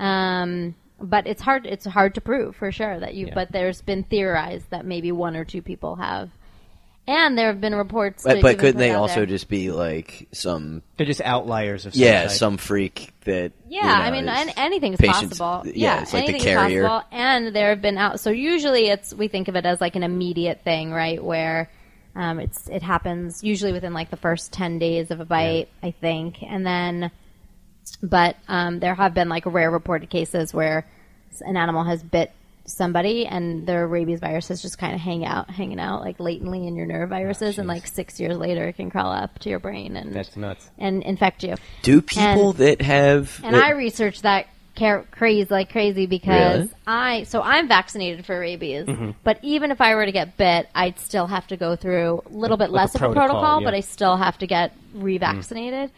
Speaker 5: it's hard. It's hard to prove for sure that you. Yeah. But there's been theorized that maybe 1 or 2 people have. And there have been reports.
Speaker 6: But couldn't they also just be like some?
Speaker 4: They're just outliers of some type.
Speaker 6: Some freak that.
Speaker 5: Yeah, I mean, anything's possible.
Speaker 6: Yeah, it's like the carrier.
Speaker 5: Possible. And there have been So usually, we think of it as like an immediate thing, right? Where it happens usually within like the first 10 days of a bite, I think, and then. But there have been like rare reported cases where an animal has bit somebody and their rabies virus is just kind of hanging out like latently in your nerve viruses, and like 6 years later it can crawl up to your brain and
Speaker 4: that's nuts
Speaker 5: and infect you.
Speaker 6: Do people that have
Speaker 5: I researched that crazy because I'm vaccinated for rabies, but even if I were to get bit, I'd still have to go through a little bit less of a protocol, but I still have to get revaccinated.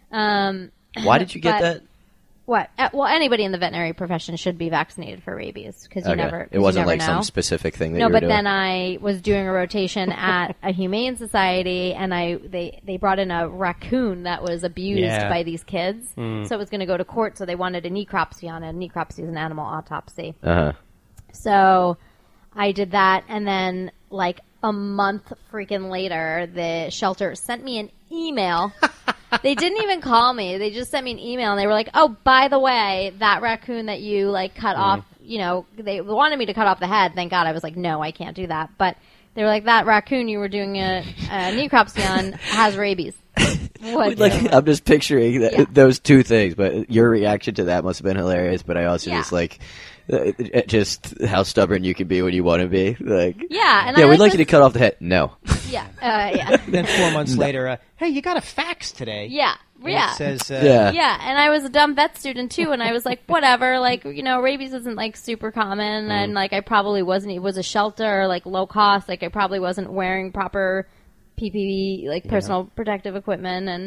Speaker 6: Why did you get that?
Speaker 5: What? Well, anybody in the veterinary profession should be vaccinated for rabies because you never.
Speaker 6: It wasn't like
Speaker 5: know.
Speaker 6: some specific thing that you were doing.
Speaker 5: No, but then I was doing a rotation at a humane society, and they brought in a raccoon that was abused by these kids, so it was going to go to court. So they wanted a necropsy on it. A necropsy is an animal autopsy. So I did that, and then like a month freaking later, the shelter sent me an email. They didn't even call me. They just sent me an email, and they were like, "Oh, by the way, that raccoon that you like cut off, they wanted me to cut off the head. Thank God." I was like, "No, I can't do that." But they were like, "That raccoon you were doing a necropsy on has rabies."
Speaker 6: I'm just picturing those two things, but your reaction to that must have been hilarious. But I also just like. Just how stubborn you can be when you want to be. Like, we'd like you to cut off the head. No.
Speaker 5: Yeah.
Speaker 4: Then 4 months later, hey, you got a fax today.
Speaker 5: Yeah.
Speaker 4: It says,
Speaker 5: yeah, and I was a dumb vet student too, and I was like, whatever, like, rabies isn't like super common, and like I probably wasn't. It was a shelter, like low cost, like I probably wasn't wearing proper PPE, like personal protective equipment,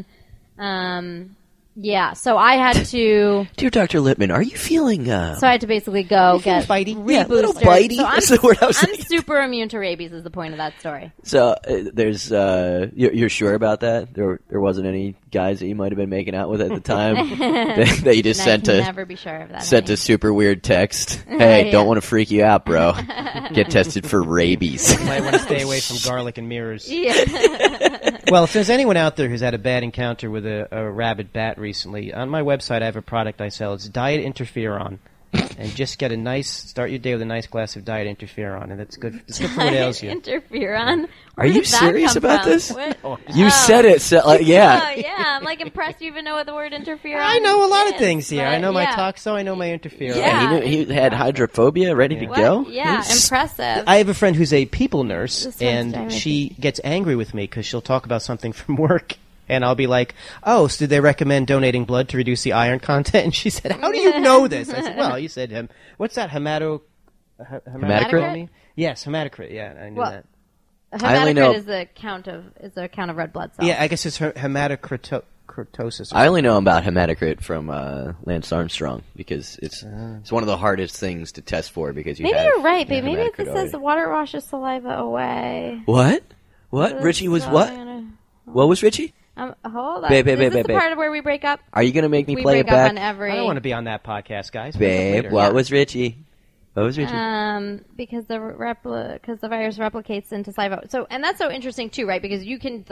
Speaker 5: and so I had to...
Speaker 6: Dear Dr. Lippman, are you feeling...
Speaker 5: So I had to basically go get
Speaker 4: bitey?
Speaker 5: reboosted.
Speaker 6: Little bitey.
Speaker 5: So
Speaker 6: That's the word I was
Speaker 5: I'm super immune to rabies is the point of that story.
Speaker 6: So there's... You're sure about that? There wasn't any guys that you might have been making out with at the time that you just sent to...
Speaker 5: never be sure of that.
Speaker 6: Sent a super weird text. Hey, don't want to freak you out, bro. Get tested for rabies.
Speaker 4: You might want to stay away from garlic and mirrors.
Speaker 5: Yeah.
Speaker 4: Well, if there's anyone out there who's had a bad encounter with a rabid bat recently, on my website I have a product I sell. It's Diet Interferon. And just get start your day with a nice glass of Diet Interferon, and it's good. It's good for what ails you.
Speaker 5: Interferon?
Speaker 6: Are you serious about this?
Speaker 5: What?
Speaker 6: You said it, yeah.
Speaker 5: Oh, yeah, I'm like impressed you even know what the word interferon
Speaker 4: I know a lot of
Speaker 5: is,
Speaker 4: things here. I know my Toxo, I know my Interferon.
Speaker 5: Yeah.
Speaker 6: He had hydrophobia ready to go?
Speaker 5: Yeah, impressive.
Speaker 4: I have a friend who's a people nurse,
Speaker 5: This
Speaker 4: and
Speaker 5: one's
Speaker 4: she gets angry with me because she'll talk about something from work. And I'll be like, oh, so did they recommend donating blood to reduce the iron content? And she said, how do you know this? I said, well, you said, what's that,
Speaker 6: hematocrit?
Speaker 4: Yes, hematocrit, yeah, I knew that.
Speaker 5: Hematocrit is the count of red blood cells.
Speaker 4: Yeah, I guess it's hematocritosis.
Speaker 6: I only know about hematocrit from Lance Armstrong because it's one of the hardest things to test for because
Speaker 5: maybe you're right, but maybe it says water washes saliva away.
Speaker 6: What? Richie was what? What was Richie?
Speaker 5: Hold on.
Speaker 6: Babe,
Speaker 5: is this the part of where we break up?
Speaker 6: Are you going to make me
Speaker 5: we
Speaker 6: play it
Speaker 5: break
Speaker 6: back?
Speaker 5: Up on every...
Speaker 4: I don't want to be on that podcast, guys.
Speaker 6: Babe, what was Richie?
Speaker 5: Because the virus replicates into saliva. So, and that's so interesting too, right? Because you can.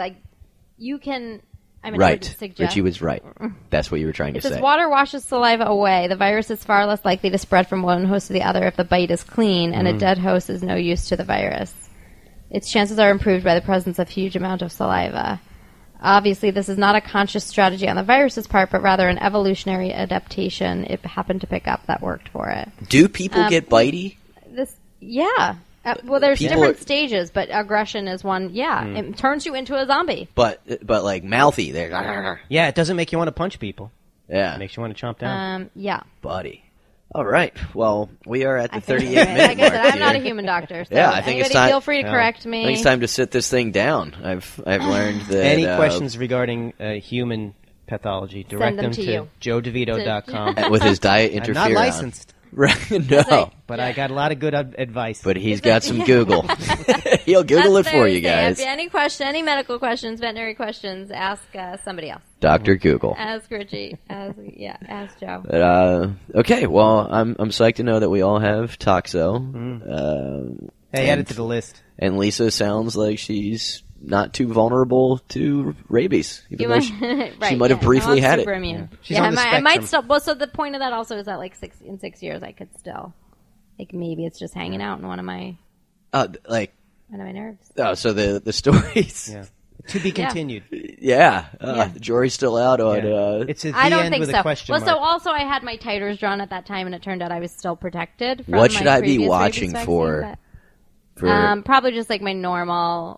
Speaker 5: I mean,
Speaker 6: right.
Speaker 5: Suggest,
Speaker 6: Richie was right. That's what you were trying to say.
Speaker 5: It says water washes saliva away. The virus is far less likely to spread from one host to the other if the bite is clean, and a dead host is no use to the virus. Its chances are improved by the presence of huge amount of saliva. Obviously, this is not a conscious strategy on the virus's part, but rather an evolutionary adaptation it happened to pick up that worked for it.
Speaker 6: Do people get bitey?
Speaker 5: Well, there's different stages, but aggression is one. Yeah, it turns you into a zombie.
Speaker 6: But like mouthy, there.
Speaker 4: Yeah, it doesn't make you want to punch people.
Speaker 6: Yeah,
Speaker 4: it makes you want to chomp down.
Speaker 5: Yeah,
Speaker 6: buddy. All right. Well, we are at the 38-minute mark.
Speaker 5: Like I said, I'm not a human doctor. So
Speaker 6: I think it's time.
Speaker 5: Feel free to correct me.
Speaker 6: I think it's time to sit this thing down. I've learned that.
Speaker 4: Any questions regarding human pathology, direct
Speaker 5: them
Speaker 4: to joedevito.com
Speaker 6: with his Diet Interferon.
Speaker 4: I'm not licensed.
Speaker 6: Right? No.
Speaker 4: But I got a lot of good advice.
Speaker 6: But he's got some Google. He'll Google it for you guys.
Speaker 5: Any question, any medical questions, veterinary questions, ask somebody else.
Speaker 6: Dr. Google.
Speaker 5: Ask Richie. Ask Joe.
Speaker 6: But, okay, well, I'm psyched to know that we all have Toxo.
Speaker 4: Hey, add it to the list.
Speaker 6: And Lisa sounds like she's not too vulnerable to rabies, even though she might have briefly had it.
Speaker 5: Immune.
Speaker 4: She's on the
Speaker 5: I might
Speaker 4: spectrum.
Speaker 5: still. Well, so the point of that also is that like in 6 years I could still, like maybe it's just hanging out in one of my nerves.
Speaker 6: Oh, so the stories.
Speaker 4: Yeah. To be continued.
Speaker 6: Yeah. The jury's still out on.
Speaker 4: It's at the
Speaker 5: I don't
Speaker 4: end
Speaker 5: think
Speaker 4: with
Speaker 5: so.
Speaker 4: a question
Speaker 5: Well,
Speaker 4: mark.
Speaker 5: so also I had my titers drawn at that time, and it turned out I was still protected. From
Speaker 6: What
Speaker 5: my
Speaker 6: should I be
Speaker 5: previous
Speaker 6: watching
Speaker 5: rabies
Speaker 6: for?
Speaker 5: vaccine,
Speaker 6: For
Speaker 5: probably just like my normal,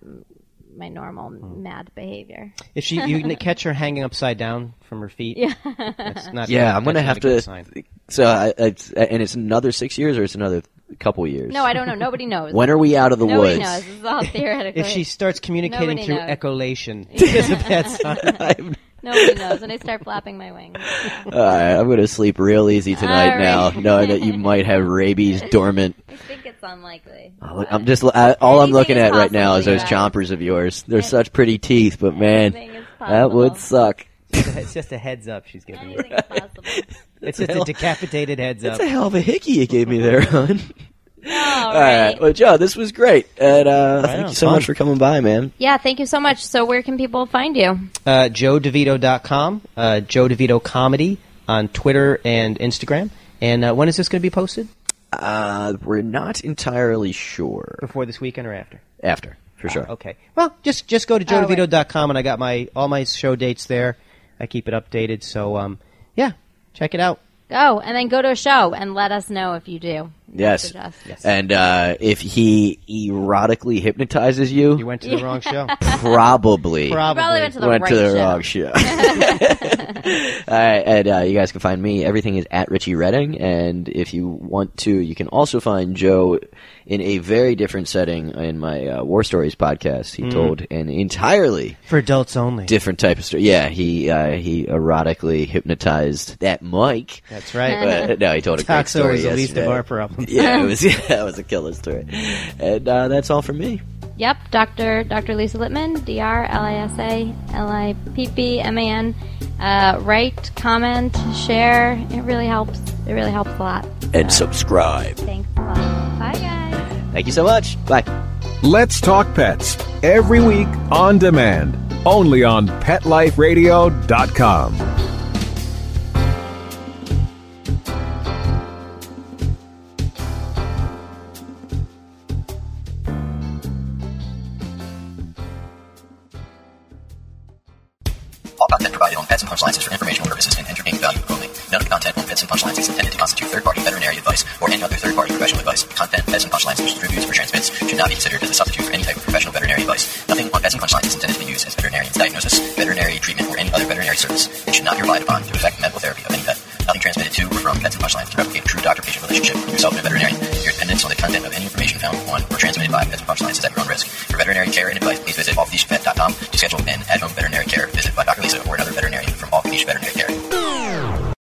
Speaker 5: mad behavior.
Speaker 4: If you catch her hanging upside down from her feet, that's not.
Speaker 6: I'm gonna
Speaker 4: that's
Speaker 6: have
Speaker 4: not a good
Speaker 6: to.
Speaker 4: sign.
Speaker 6: So, and it's another 6 years, or it's another couple years.
Speaker 5: No, I don't know. Nobody knows.
Speaker 6: When are we out of the
Speaker 5: Nobody
Speaker 6: woods?
Speaker 5: knows. This is all theoretical.
Speaker 4: If she starts communicating
Speaker 5: Nobody
Speaker 4: through
Speaker 5: knows.
Speaker 4: echolation, it's a bad sign.
Speaker 5: Nobody knows. And I start flapping my wings.
Speaker 6: All right, I'm gonna sleep real easy tonight
Speaker 5: All
Speaker 6: now,
Speaker 5: right.
Speaker 6: knowing that you might have rabies dormant.
Speaker 5: I think it's unlikely.
Speaker 6: I'm just all I'm
Speaker 5: Anything
Speaker 6: looking
Speaker 5: is
Speaker 6: at right now is
Speaker 5: possible,
Speaker 6: those
Speaker 5: you guys.
Speaker 6: chompers of yours. They're such pretty teeth, but man,
Speaker 5: Anything is
Speaker 6: that would
Speaker 5: possible.
Speaker 6: suck.
Speaker 4: It's just a heads up she's giving you.
Speaker 5: Anything is possible.
Speaker 4: It's just a decapitated heads up.
Speaker 6: That's a hell of a hickey you gave me there, hon.
Speaker 5: All
Speaker 6: All right, well, Joe, this was great, and thank
Speaker 4: on,
Speaker 6: you so
Speaker 4: fun.
Speaker 6: much for coming by, man.
Speaker 5: Yeah, thank you so much. So where can people find you?
Speaker 4: JoeDeVito.com, Joe DeVito Comedy on Twitter and Instagram. And when is this going to be posted?
Speaker 6: We're not entirely sure.
Speaker 4: Before this weekend or after?
Speaker 6: After, for sure.
Speaker 4: Okay. Well, just go to
Speaker 5: Oh, right.
Speaker 4: JoeDeVito.com, and I got all my show dates there. I keep it updated, so yeah, check it out.
Speaker 5: Go, and then go to a show and let us know if you do.
Speaker 6: Yes.
Speaker 5: Message us.
Speaker 6: And if he erotically hypnotizes you,
Speaker 4: You went to the wrong show.
Speaker 6: probably
Speaker 5: Probably went to the
Speaker 6: went
Speaker 5: right
Speaker 6: to the
Speaker 5: show.
Speaker 6: wrong show. All right, and you guys can find me. Everything is at Richie Redding, and if you want to, you can also find Joe in a very different setting in my War Stories podcast. He told an entirely
Speaker 4: For adults only.
Speaker 6: different type of story. Yeah, he erotically hypnotized that mic.
Speaker 4: That's right.
Speaker 6: But, no, he told a great
Speaker 4: Toxo
Speaker 6: story
Speaker 4: is the least of
Speaker 6: yesterday.
Speaker 4: our problems.
Speaker 6: Yeah, it was. Yeah, that was a killer story. And that's all from me.
Speaker 5: Yep, Dr. Lisa Lippman, DrLisaLippman. Write, comment, share. It really helps. It really helps a lot.
Speaker 6: And subscribe.
Speaker 5: Thanks a lot. Bye, guys.
Speaker 6: Thank you so much. Bye.
Speaker 3: Let's Talk Pets, every week on demand, only on PetLifeRadio.com.
Speaker 7: All content provided on Pets and Punchlines is for informational purposes and entertainment value only. None of the content on Pets and Punchlines is intended to constitute third-party veterinary advice or any other third-party professional advice. Content, Pets and Punchlines, which distributes or transmits, should not be considered as a substitute for any type of professional veterinary advice. Nothing on Pets and Punchlines is intended to be used as veterinarian's diagnosis, veterinary treatment, or any other veterinary service. It should not be relied upon to affect medical therapy of any pet. Nothing transmitted to or from Pets and Punchlines to replicate a true doctor-patient relationship between yourself and a veterinarian. Your dependence on the content of any information found on or transmitted by Pets and Punchlines is at your own risk. For veterinary care and advice, please visit offleashpet.com to schedule an at-home veterinary care visit.